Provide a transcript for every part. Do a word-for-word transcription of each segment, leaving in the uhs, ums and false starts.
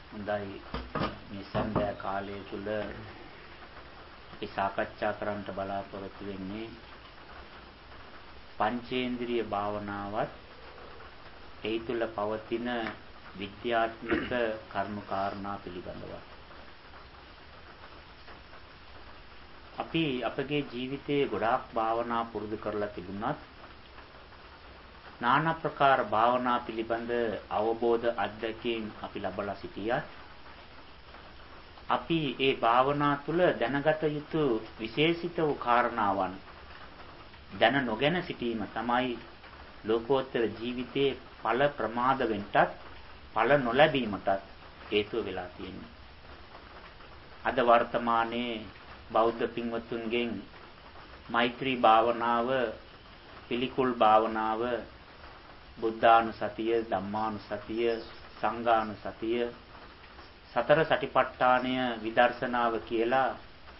හොඳයි මේ සඳහා කාලය තුල අපි සාකච්ඡා කරන්න බලාපොරොත්තු වෙන්නේ පංචේන්ද්‍රිය භාවනාවත් ඒ තුල පවතින විද්‍යාත්මක කරුණු කාරණා පිළිබඳව. අපි අපගේ ජීවිතයේ ගොඩාක් භාවනා පුරුදු කරලා තිබුණත් নানা ප්‍රකාර භාවනා පිළිබඳ අවබෝධ අත්දැකීම් අපි ලබලා සිටියා. අපි ඒ භාවනා තුළ දැනගත යුතු විශේෂිත වූ කාරණාවන් දැන නොගෙන සිටීම තමයි ලෝකෝත්තර ජීවිතයේ ඵල ප්‍රමාද වෙන්නටත් ඵල නොලැබීමටත් හේතුව වෙලා තියෙන්නේ. අද වර්තමානයේ බෞද්ධ පින්වත්තුන්ගෙන් මෛත්‍රී භාවනාව, පිළිකුල් භාවනාව, බුද්ධානුසතිය, ධම්මානුසතිය, සංඝානුසතිය, සතර සටිපට්ඨානය, විදර්ශනාව කියලා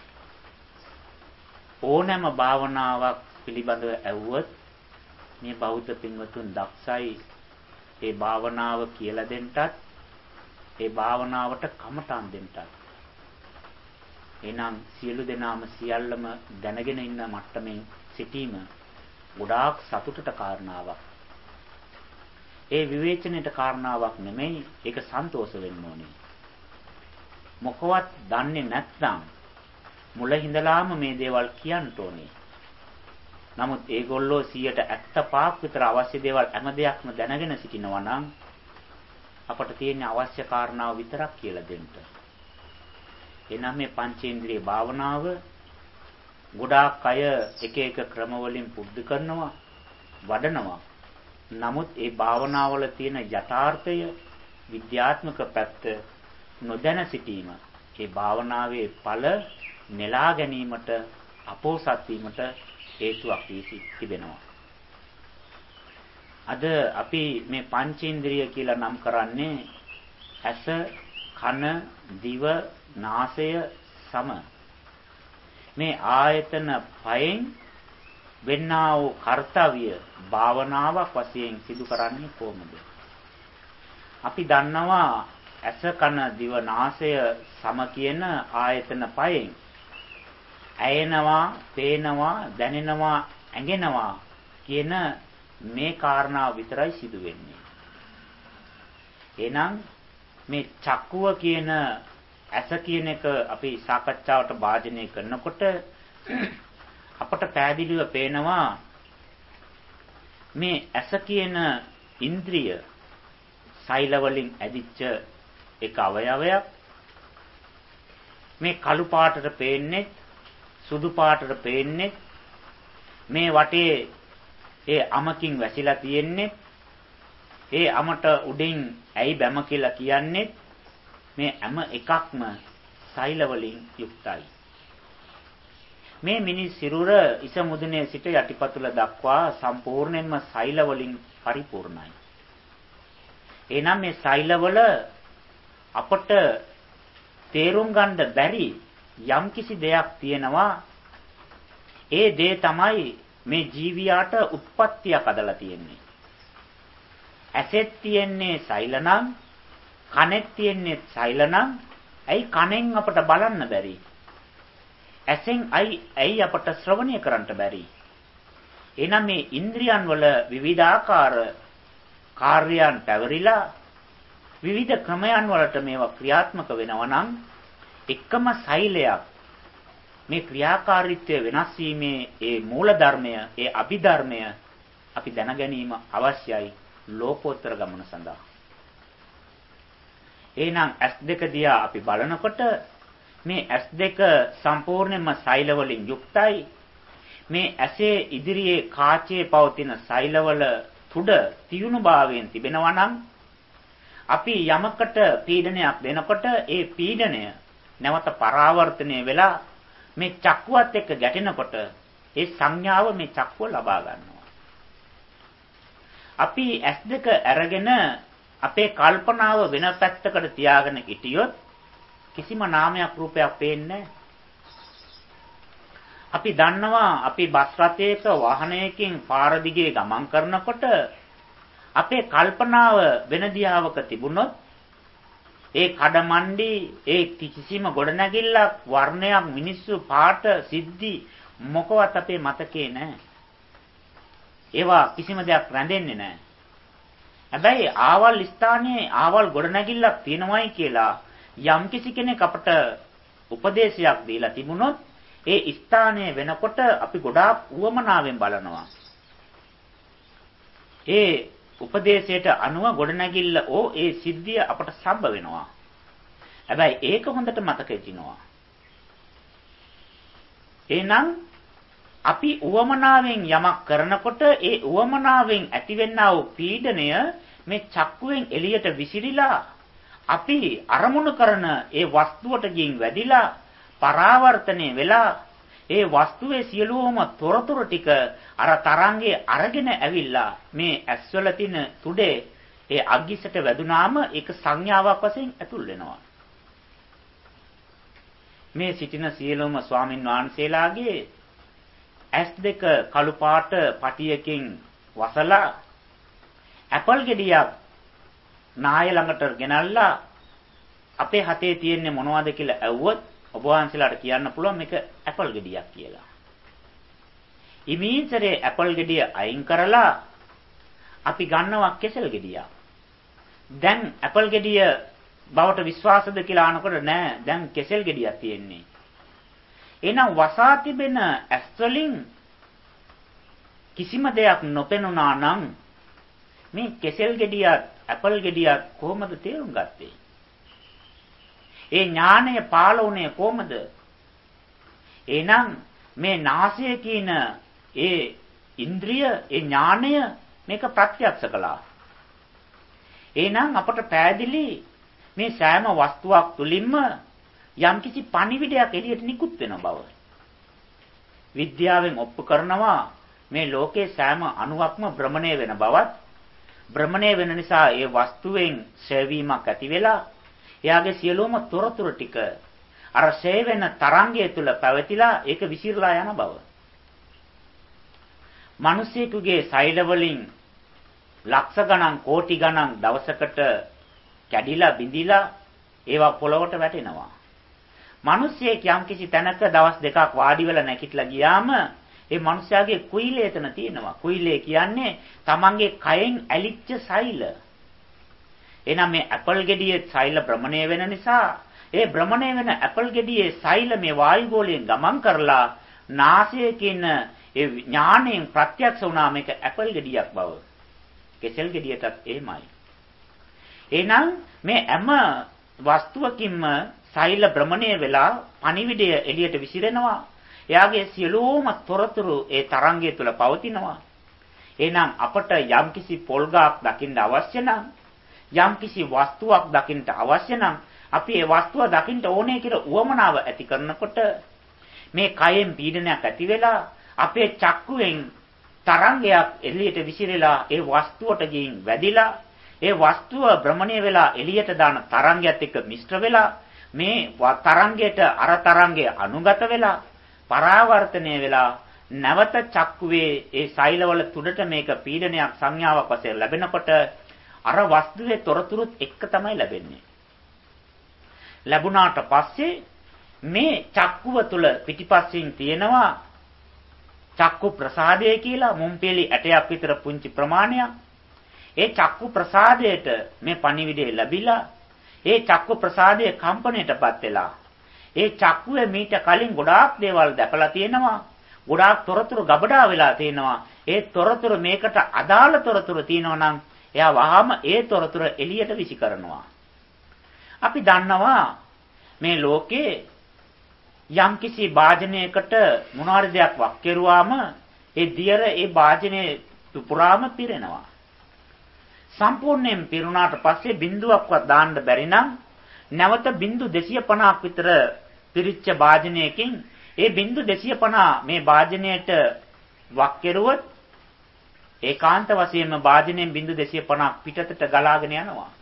ඕනෑම භාවනාවක් පිළිබඳව ඇහුවොත් මේ බෞද්ධ පින්වතුන් දක්ෂයි ඒ භාවනාව කියලා දෙන්නටත් ඒ භාවනාවට කමටන් දෙන්නටත්. එහෙනම් සියලු දෙනාම සියල්ලම දැනගෙන ඉන්න මට්ටමින් සිටීම ගොඩාක් සතුටට කාරණාවක්. ඒ විවේචනයට කාරණාවක් නෙමෙයි, ඒක සන්තෝෂ වෙන්න ඕනේ. මොකවත් දන්නේ නැත්නම් මුල හිඳලාම මේ දේවල් කියන්න ඕනේ. නමුත් ඒගොල්ලෝ සියයට හැත්තෑ පහක් විතර අවශ්‍ය දේවල් හැම දෙයක්ම දැනගෙන සිටිනවා නම් අපට තියෙන අවශ්‍ය කාරණාව විතරක් කියලා දෙන්න. එනම් මේ පංචේන්ද්‍රිය භාවනාව ගොඩාක් අය එක එක ක්‍රම වලින් පුරුදු කරනවා, වඩනවා. නමුත් ඒ භාවනාවල තියෙන යථාර්ථය, විද්‍යාත්මක පැත්ත නොදැන සිටීම ඒ භාවනාවේ ඵල නෙලා ගැනීමට, අපෝසත් වීමට හේතුවක් වී තිබෙනවා. අද අපි මේ පංචේන්ද්‍රිය කියලා නම් කරන්නේ ඇස, කන, දිව, නාසය, සම මේ ආයතන පහෙන් වෙන්නා වූ කාර්යය භාවනාවක් වශයෙන් සිදු කරන්නේ කොහොමද? අපි දන්නවා ඇස, කන, දිව, නාසය, සම කියන ආයතන පහෙන් ඇයෙනවා, පේනවා, දැනෙනවා, ඇඟෙනවා කියන මේ කාරණාව විතරයි සිදු වෙන්නේ. එහෙනම් මේ චක්කුව කියන ඇස කියන එක අපි සාකච්ඡාවට භාජනය කරනකොට අපට පැහැදිලිව පේනවා මේ ඇස කියන ඉන්ද්‍රිය සෛල වලින් ඇදිච්ච එක අවයවයක්. මේ කළු පාටට පේන්නේ, සුදු පාටට පේන්නේ, මේ වටේ ඒ අමකින් වැසිලා තියෙන්නේ, ඒ අමට උඩින් ඇයි බැම කියලා කියන්නේ, මේ හැම එකක්ම සෛල වලින් යුක්තයි. මේ මිනිස් සිරුර ඉස මුදුනේ සිට යටිපතුල දක්වා සම්පූර්ණයෙන්ම සෛල වලින් පරිපූර්ණයි. එහෙනම් මේ සෛලවල අපට තේරුම් ගන්න බැරි යම්කිසි දෙයක් තියෙනවා. ඒ දේ තමයි මේ ජීවියාට උත්පත්තියක් අදලා තියෙන්නේ. ඇසෙත් තියෙන්නේ සෛල නම්, කනෙත් තියෙන්නේ සෛල නම්, ඇයි කනෙන් අපට බලන්න බැරි? ඇසෙන් ඇයි ඇයි අපට ශ්‍රවණය කරන්න බැරි? එහෙනම් මේ ඉන්ද්‍රියන් වල විවිධාකාර කාර්යයන් පැවරිලා විවිධ ක්‍රමයන් වලට මේවා ක්‍රියාත්මක වෙනවා නම් එකම සෛලයක් මේ ක්‍රියාකාරීත්වය වෙනස් වීමේ ඒ මූල ධර්මය, ඒ අභිධර්මය අපි දැන ගැනීම අවශ්‍යයි ලෝකෝත්තර ගමන සඳහා. එහෙනම් ඇස් දෙක දිහා අපි බලනකොට මේ ඇස් දෙක සම්පූර්ණයෙන්ම සෛල වලින් යුක්තයි. මේ ඇසේ ඉදිරියේ කාචයේ පවතින සෛලවල තුඩ තියුණු භාවයෙන් තිබෙනවා නම් අපි යමකට පීඩනයක් දෙනකොට ඒ පීඩනය නැවත පරාවර්තනය වෙලා මේ චක්කුවත් එක්ක ගැටෙනකොට ඒ සංඥාව මේ චක්කුව ලබා ගන්නවා. අපි ඇස් දෙක අරගෙන අපේ කල්පනාව වෙන පැත්තකට තියාගෙන හිටියොත් කිසිම නාමයක් රූපයක් පේන්නේ නැහැ. අපි දන්නවා අපි බස් රථයක වාහනයකින් පාර දිගේ ගමන් කරනකොට අපේ කල්පනාව වෙන දිහාවක තිබුණොත් ඒ කඩමණ්ඩි ඒ කිසිම ගොඩනැගිල්ලක් වර්ණයක් මිනිස්සු පාට සිද්ධි මොකවත් අපේ මතකේ නැහැ. ඒවා කිසිම දෙයක් රැඳෙන්නේ නැහැ. හැබැයි ආවල් ස්ථානයේ ආවල් ගොඩනැගිල්ලක් තියෙනවයි කියලා යම්කිසි කෙනෙක් අපට උපදේශයක් දීලා තිබුණොත් ඒ ස්ථානයේ වෙනකොට අපි ගොඩාක් උවමනාවෙන් බලනවා. ඒ උපදේශයට අනුව ගොඩනැගිල්ල ඕ ඒ සිද්ධිය අපට සම්බ වෙනවා. හැබැයි ඒක හොඳට මතකෙ තිනවා. එහෙනම් අපි උවමනාවෙන් යමක් කරනකොට ඒ උවමනාවෙන් ඇතිවෙනා වූ පීඩණය මේ චක්කුවෙන් එළියට විසිරිලා අපි අරමුණු කරන ඒ වස්තුවට ගින් වැදිලා පරාවර්තනය වෙලා ඒ වස්තුවේ සියලුම තොරතුරු ටික අර තරංගේ අරගෙන ඇවිල්ලා මේ ඇස්වල තියෙන තුඩේ ඒ අග්ගිසට වැදුනාම ඒක සංඥාවක් වශයෙන් ඇතුල් වෙනවා. මේ සිටින සියලුම ස්වාමින් වහන්සේලාගේ ඇස් දෙක කළු පාට පටියකින් වසලා ඇපල් ගෙඩියක් නාය ළඟට ගෙනල්ලා අපේ හතේ තියෙන්නේ මොනවද කියලා ඇහුවොත් ඔබ වහන්සේලාට කියන්න පුළුවන් මේක ඇපල් ගෙඩියක් කියලා. ඉමීතරේ ඇපල් ගෙඩිය අයින් කරලා අපි ගන්නවා කෙසෙල් ගෙඩියක්. දැන් ඇපල් ගෙඩිය බවට විශ්වාසද කියලා අහනකොට නෑ දැන් කෙසෙල් ගෙඩියක් තියෙන්නේ. එහෙනම් වසා තිබෙන ඇස් වලින් කිසිම දෙයක් නොපෙනුණා නම් මේ කෙසෙල් ගෙඩියක් ඇපල් ගෙඩියක් කොහොමද තේරුම් ගත්තේ? ඒ ඥානය පාළුනේ කොහොමද? එහෙනම් මේ නාසය කියන ඒ ඉන්ද්‍රිය ඒ ඥානය මේක ප්‍රත්‍යක්ෂ කළා. එහෙනම් අපට පෑදිලි මේ සෑම වස්තුවක් තුලින්ම යම්කිසි පණිවිඩයක් එළියට නිකුත් වෙන බව. විද්‍යාවෙන් ඔප්පු කරනවා මේ ලෝකේ සෑම අණුවක්ම භ්‍රමණය වෙන බවත් භ්‍රමණය වෙන නිසා ඒ වස්තුවෙන් ඡේවීමක් ඇති වෙලා එයාගේ සියලුම තොරතුරු ටික අර ඡේ වෙන තරංගය තුල පැවතිලා ඒක විසිරලා යන බව. මිනිසෙකුගේ සෛල වලින් ලක්ෂ ගණන් කෝටි ගණන් දවසකට කැඩිලා බිඳිලා ඒවා පොළොවට වැටෙනවා. මිනිස්සෙක් යම්කිසි තැනක දවස් දෙකක් වාඩි වෙලා නැගිටලා ගියාම ඒ මිනිස්යාගේ කුයිලේ එතන තියෙනවා. කුයිලේ කියන්නේ තමන්ගේ කයෙන් ඇලිච්ච සෛල. එහෙනම් මේ ඇපල් ගෙඩියේ සෛල භ්‍රමණය වෙන නිසා ඒ භ්‍රමණය වෙන ඇපල් ගෙඩියේ සෛල මේ වායුගෝලයෙන් ගමන් කරලා නාසයේ කියන ඒ ඥාණයෙන් ප්‍රත්‍යක්ෂ වුණා මේක ඇපල් ගෙඩියක් බව. කෙසෙල් ගෙඩියටත් එහෙමයි. එහෙනම් මේ හැම වස්තුවකින්ම සෛල භ්‍රමණය වෙලා පණිවිඩය එළියට විසිරෙනවා. එයාගේ සියලුම තොරතුරු ඒ තරංගය තුල පවතිනවා. එහෙනම් අපට යම්කිසි පොල්ගාක් දකින්න අවශ්‍ය නම් යම්කිසි වස්තුවක් දකින්න අවශ්‍ය නම් අපි ඒ වස්තුව දකින්න ඕනේ කියලා උවමනාව ඇති කරනකොට මේ කයෙන් පීඩනයක් ඇති වෙලා අපේ චක්කුවෙන් තරංගයක් එළියට විසිරලා ඒ වස්තුවට ගින් වැදිලා ඒ වස්තුව භ්‍රමණය වෙලා එළියට දාන තරංගයත් එක්ක මිශ්‍ර වෙලා මේ තරංගයට අර තරංගය අනුගත වෙලා පරාවර්තනය වෙලා නැවත චක්කුවේ ඒ සෛලවල තුඩට මේක පීඩනයක් සංඥාවක් වශයෙන් ලැබෙනකොට අර වස්තුවේ තොරතුරුත් එක්ක තමයි ලැබෙන්නේ. ලැබුණාට පස්සේ මේ චක්කුව තුල පිටිපස්සෙන් තියෙනවා චක්කු ප්‍රසාදය කියලා මුම්පෙලි ඇටයක් විතර පුංචි ප්‍රමාණයක්. ඒ චක්කු ප්‍රසාදයට මේ පණිවිඩය ලැබිලා ඒ චක්කු ප්‍රසාදයේ කම්පණයටපත් වෙලා ඒ චක්කුවේ මීට කලින් ගොඩාක් දේවල් දැකලා තියෙනවා. ගොඩාක් තොරතුරු ගබඩා වෙලා තියෙනවා. ඒ තොරතුරු මේකට අදාළ තොරතුරු තියෙනවා නම් එයා වහාම ඒ තොරතුරු එළියට විසි කරනවා. අපි දන්නවා මේ ලෝකේ යම්කිසි වාදනයකට මොනවාරි දෙයක් වක් කෙරුවාම ඒ දියර ඒ වාදනයේ පුරාම පිරෙනවා. සම්පූර්ණයෙන් පිරුණාට පස්සේ බිඳුවක්වත් දාන්න බැරි නම් නැවත බිඳු දෙසිය පනහක් විතර පිරිච්ච වාදනයකින් ඒ බිඳු දෙසිය පනහ මේ වාදනයට වක් කෙරුවොත් ඒකාන්ත වශයෙන්ම වාදනයෙන් බිඳු දෙසිය පනහක් පිටතට ගලාගෙන යනවා.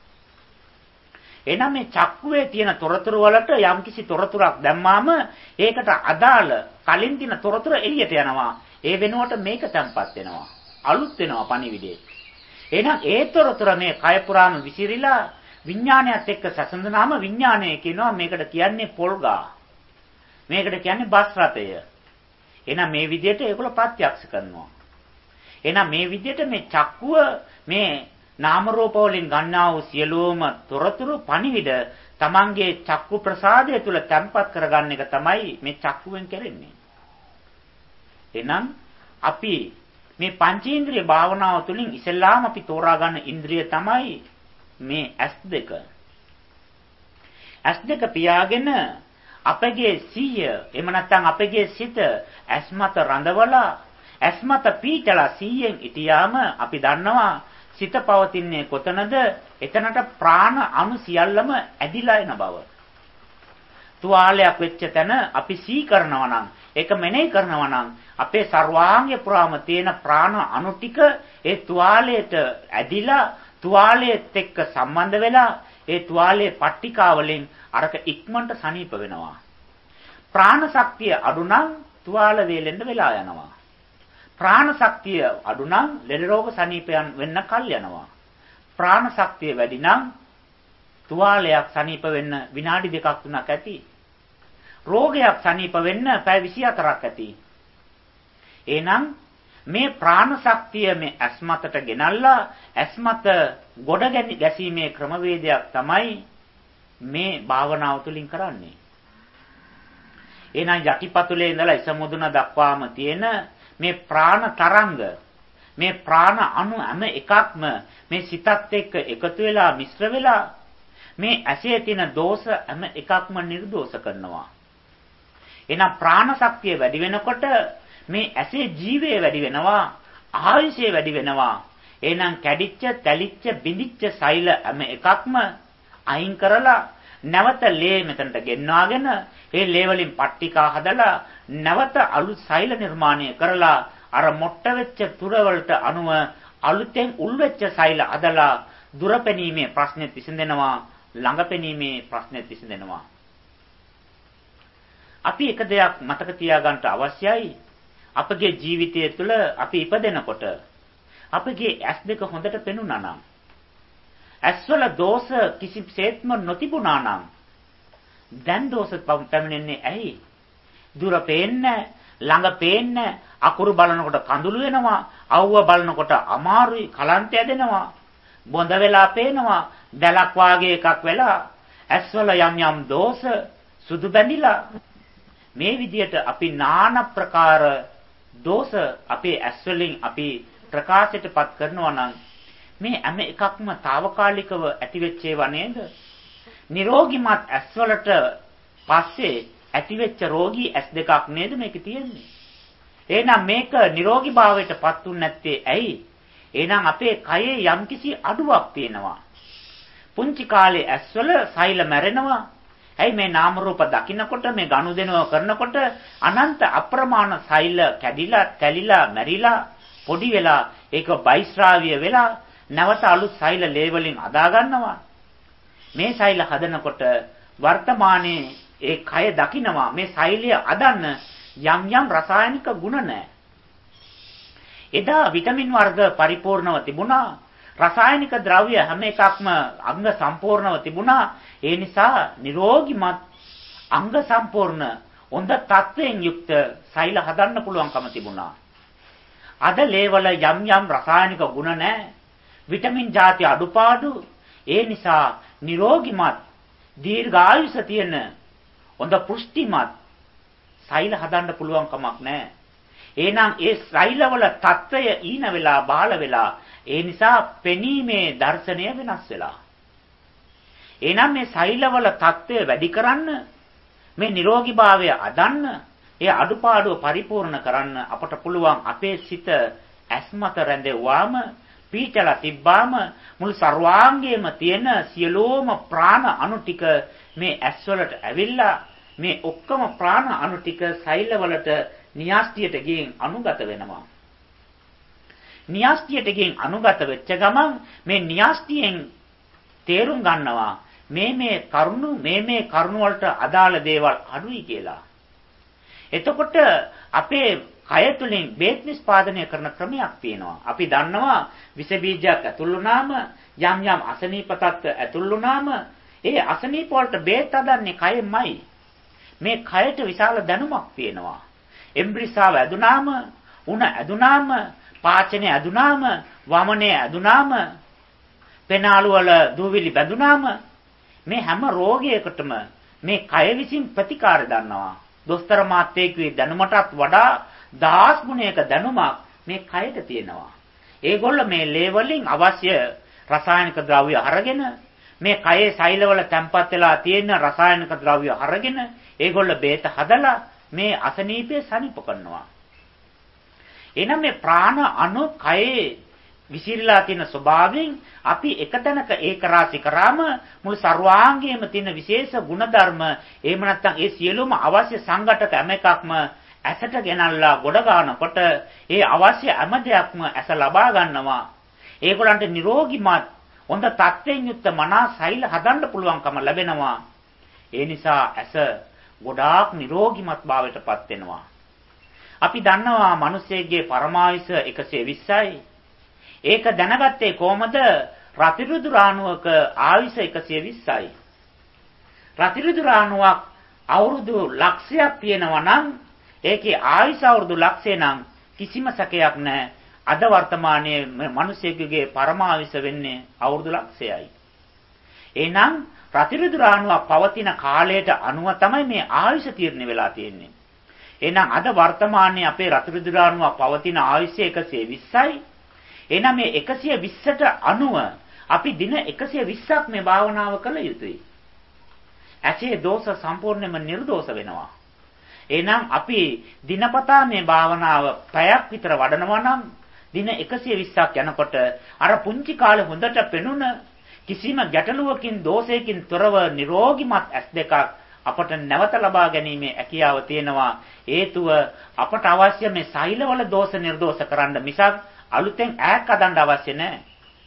එහෙනම් මේ චක්කුවේ තියෙන තොරතුරු වලට යම්කිසි තොරතුරක් දැම්මාම ඒකට අදාළ කලින් තියෙන තොරතුරු එළියට යනවා. ඒ වෙනුවට මේක තැම්පත් වෙනවා. අලුත් වෙනවා පණිවිඩේ. එහෙනම් ඒ තොරතුර මේ කය පුරාම විසිරිලා විඥානයත් එක්ක සැසඳුනාම විඥානය කියනවා මේකට කියන්නේ පොල්ගා. මේකට කියන්නේ බස් රථය. එහෙනම් මේ විදිහට ඒගොල්ලෝ ප්‍රත්‍යක්ෂ කරනවා. එහෙනම් මේ විදිහට මේ චක්කුව මේ නාම රූප වලින් ගන්නා වූ සියලුම තොරතුරු පණිවිඩ තමන්ගේ චක්කු ප්‍රසාදය තුල තැම්පත් කරගන්න එක තමයි මේ චක්කුවෙන් කරන්නේ. එහෙනම් අපි මේ පංචේන්ද්‍රිය භාවනාව තුළින් ඉස්සෙල්ලාම අපි තෝරා ගන්න ඉන්ද්‍රිය තමයි මේ ඇස් දෙක. ඇස් දෙක පියාගෙන අපගේ සිහිය එහෙම නැත්නම් අපගේ සිත ඇස් මත රඳවලා ඇස් මත පීඨලා සිහියෙන් ඉතියාම අපි දන්නවා සිත පවතින්නේ කොතනද? එතනට ප්‍රාණ අණු සියල්ලම ඇදිලා එන බව. තුවාලයක් වෙච්ච තැන අපි සී කරනවා නම් ඒක මෙනෙහි කරනවා නම් අපේ සර්වාංගය පුරාම තියෙන ප්‍රාණ අණු ටික ඒ තුවාලයට ඇදිලා තුවාලයේත් එක්ක සම්බන්ධ වෙලා ඒ තුවාලයේ පට්ටිකා වලින් අරක ඉක්මනට සනීප වෙනවා. ප්‍රාණ ශක්තිය අඩු නම් තුවාල වේලෙන්න වෙලා යනවා. ප්‍රාණ ශක්තිය අඩු නම් ලෙඩ රෝග සනීපයන් වෙන්න කල් යනවා. ප්‍රාණ ශක්තිය වැඩි නම් තුවාලයක් සනීප වෙන්න විනාඩි දෙකක් තුනක් ඇති. රෝගයක් සනීප වෙන්න පැය විසි හතරක් ඇති. එහෙනම් මේ ප්‍රාණ ශක්තිය මේ ඇස්මතට ගෙනල්ලා ඇස්මත ගොඩ ගැසීමේ ක්‍රමවේදයක් තමයි මේ භාවනාව තුළින් කරන්නේ. එහෙනම් යටිපතුලේ ඉඳලා ඉස මුදුන දක්වාම තියෙන මේ ප්‍රාණ තරංග මේ ප්‍රාණ අණු හැම එකක්ම මේ සිතත් එක්ක එකතු වෙලා මිශ්‍ර වෙලා මේ ඇසේ තියෙන දෝෂ හැම එකක්ම නිර්දෝෂ කරනවා. එහෙනම් ප්‍රාණ ශක්තිය වැඩි වෙනකොට මේ ඇසේ ජීවය වැඩි වෙනවා, ආයුෂය වැඩි වෙනවා. එහෙනම් කැඩිච්ච, තැලිච්ච, බිඳිච්ච සෛල හැම එකක්ම අයින් කරලා නැවත ලේ මෙතනට ගෙන්වාගෙන ඒ ලේ වලින් පට්ටිකා හදලා නැවත අලුත් සෛල නිර්මාණය කරලා අර මොට්ට වෙච්ච තුර වලට අනුව අලුතෙන් උල් වෙච්ච සෛල හදලා දුර පෙනීමේ ප්‍රශ්නෙත් විසඳෙනවා, ළඟ පෙනීමේ ප්‍රශ්නෙත් විසඳෙනවා. අපි එක දෙයක් මතක තියාගන්න අවශ්‍යයි. අපගේ ජීවිතය තුළ අපි ඉපදෙනකොට අපගේ ඇස් දෙක හොඳට පෙනුණා නම් ඇස්වල දෝෂ කිසිසේත්ම නොතිබුණා නම් දැන් දෝෂ පැමිණෙන්නේ ඇයි? දුර පේන්නේ, ළඟ පේන්නේ, අකුරු බලනකොට කඳුළු වෙනවා, අවුව බලනකොට අමාරුයි, කලන්ත ඇදෙනවා, බොඳ වෙලා පේනවා, දැලක් වාගේ එකක් වෙලා ඇස්වල යම් යම් දෝෂ සුදු බැඳිලා මේ විදිහට අපි নানা ප්‍රකාර දෝෂ අපේ ඇස් වලින් අපි ප්‍රකාශයටපත් කරනවා නම් මේ හැම එකක්ම తాවකාලිකව ඇතිවෙච්ච ඒවා නේද? නිරෝගිමත් ඇස් වලට පස්සේ ඇතිවෙච්ච රෝගී ඇස් දෙකක් නේද මේකේ තියෙන්නේ? එහෙනම් මේක නිරෝගී භාවයටපත් උන්නේ නැත්තේ ඇයි? එහෙනම් අපේ කයේ යම්කිසි අඩුවක් තියෙනවා. පුංචි කාලේ ඇස්වල සෛල මැරෙනවා. ඇයි මේ නාම රූප දකින්නකොට මේ ගනුදෙනුව කරනකොට අනන්ත අප්‍රමාණ සෛල කැඩිලා, තැලිලා, මැරිලා, පොඩි වෙලා ඒක බයිස්රාවිය වෙලා නැවත අලුත් සෛල ලේ වලින් අදා ගන්නවා. මේ සෛල හදනකොට වර්තමානයේ ඒ කය දකින්නවා මේ සෛලය අදන්න යම් යම් රසායනික ගුණ නැහැ. එදා විටමින් වර්ග පරිපූර්ණව තිබුණා. රසායනික ද්‍රව්‍ය හැම එකක්ම අංග සම්පූර්ණව තිබුණා. ඒ නිසා නිරෝගිමත් අංග සම්පූර්ණ හොඳ තත්වයෙන් යුක්ත සෛල හදන්න පුළුවන්කම තිබුණා. අද ලේවල යම් යම් රසායනික ගුණ නැහැ. විටමින් ಜಾති අඩුපාඩු. ඒ නිසා නිරෝගිමත් දීර්ඝායුෂ තියෙන හොඳ පුෂ්ටිමත් සෛල හදන්න පුළුවන් කමක් නැහැ. එහෙනම් ඒ සෛලවල తত্ত্বය ඊන වෙලා බාල වෙලා ඒ නිසා පෙනීමේ දර්ශනය වෙනස් වෙලා. එහෙනම් මේ සෛලවල తত্ত্বය වැඩි කරන්න මේ නිරෝගීභාවය අදන්න ඒ අඩුපාඩුව පරිපූර්ණ කරන්න අපට පුළුවන් අපේ සිත ඇස්මත රැඳෙව්වාම පීචලා තිබ්බාම මුළු සර්වාංගයේම තියෙන සියලෝම ප්‍රාණ අණු ටික මේ ඇස්වලට ඇවිල්ලා මේ ඔක්කොම ප්‍රාණ අණු ටික සෛලවලට න්‍යාස්තියට ගින් අනුගත වෙනවා. න්‍යාස්තියට ගින් අනුගත වෙච්ච ගමන් මේ න්‍යාස්තියෙන් තේරුම් ගන්නවා මේ මේ කරුණු මේ මේ කරුණු වලට අදාළ දේවල් අඩුයි කියලා. එතකොට අපේ කය තුලින් බේත් නිෂ්පාදනය කරන ක්‍රමයක් තියෙනවා. අපි දන්නවා විස බීජයක් ඇතුල් වුණාම යම් යම් අසනීප තත්ත්ව ඇතුල් වුණාම ඒ අසනීප වලට බේත් හදන්නේ කයෙන්මයි. මේ කයට විශාල දැනුමක් තියෙනවා. එම්බ්‍රිසාව ඇදුනාම, උණ ඇදුනාම, පාචනේ ඇදුනාම, වමනේ ඇදුනාම, පෙනාලු වල දූවිලි බැඳුනාම මේ හැම රෝගයකටම මේ කය විසින් ප්‍රතිකාර දන්නවා. දොස්තර මාත්‍යෙකුගේ දැනුමටත් වඩා දහස් ගුණයක දැනුමක් මේ කයට තියෙනවා. ඒගොල්ල මේ ලේ වලින් අවශ්‍ය රසායනික ද්‍රව්‍ය අරගෙන මේ කයේ සෛලවල තැම්පත් වෙලා තියෙන රසායනික ද්‍රව්‍ය අරගෙන ඒගොල්ල බේත හදලා මේ අසනීපය සනීප කරනවා. එනම් මේ ප්‍රාණ අණු කයේ විසිරලා තියෙන ස්වභාවයෙන් අපි එක තැනක ඒක රාශි කරාම මුළු ਸਰවාංගයේම තියෙන විශේෂ ගුණධර්ම එහෙම නැත්නම් ඒ සියලුම අවශ්‍ය සංඝටක හැම එකක්ම ඇසට ගෙනල්ලා ගොඩ ගන්නකොට ඒ අවශ්‍ය හැම දෙයක්ම ඇස ලබා ගන්නවා. ඒගොල්ලන්ට නිරෝගිමත් හොඳ තත්ත්වයෙන් යුක්ත මනස සෛල හදන්න පුළුවන්කම ලැබෙනවා. ඒ නිසා ඇස ගොඩාක් නිරෝගිමත් භාවයටපත් වෙනවා. අපි දන්නවා මිනිස්සෙගේ පරමායුෂ එකසිය විස්සයි. ඒක දැනගත්තේ කොහමද? රතිරුදු රාණුවක ආයුෂ එකසිය විස්සයි. රතිරුදු රාණුවක් අවුරුදු ලක්ෂයක් තියෙනවා නම් ඒකේ ආයුෂ අවුරුදු ලක්ෂය නම් කිසිම සැකයක් නැහැ. අද වර්තමානයේ මිනිසෙකුගේ පරමායුෂ වෙන්නේ අවුරුදු ලක්ෂයයි. එහෙනම් රතිරුදු රාණුවක් පවතින කාලයට අනුව තමයි මේ ආයුෂ තීරණය වෙලා තියෙන්නේ. එහෙනම් අද වර්තමානයේ අපේ රතිරුදු රාණුවක් පවතින ආයුෂ එකසිය විස්සයි. එහෙනම් මේ එකසිය විස්සට අනුව අපි දින එකසිය විස්සක් මේ භාවනාව කළ යුතුයි. ඇසේ දෝෂ සම්පූර්ණයෙන්ම නිර්දෝෂ වෙනවා. එහෙනම් අපි දිනපතා මේ භාවනාව පැයක් විතර වඩනවා නම් දින එකසිය විස්සක් යනකොට අර පුංචි කාලේ හොඳට පෙනුන කිසිම ගැටලුවකින් දෝෂයකින් තොරව නිරෝගිමත් ඇස් දෙකක් අපට නැවත ලබා ගැනීමේ හැකියාව තියෙනවා. හේතුව අපට අවශ්‍ය මේ සෛලවල දෝෂ නිර්දෝෂ කරන්න මිසක් අලුතෙන් ඈක් හදන්න අවශ්‍ය නැහැ.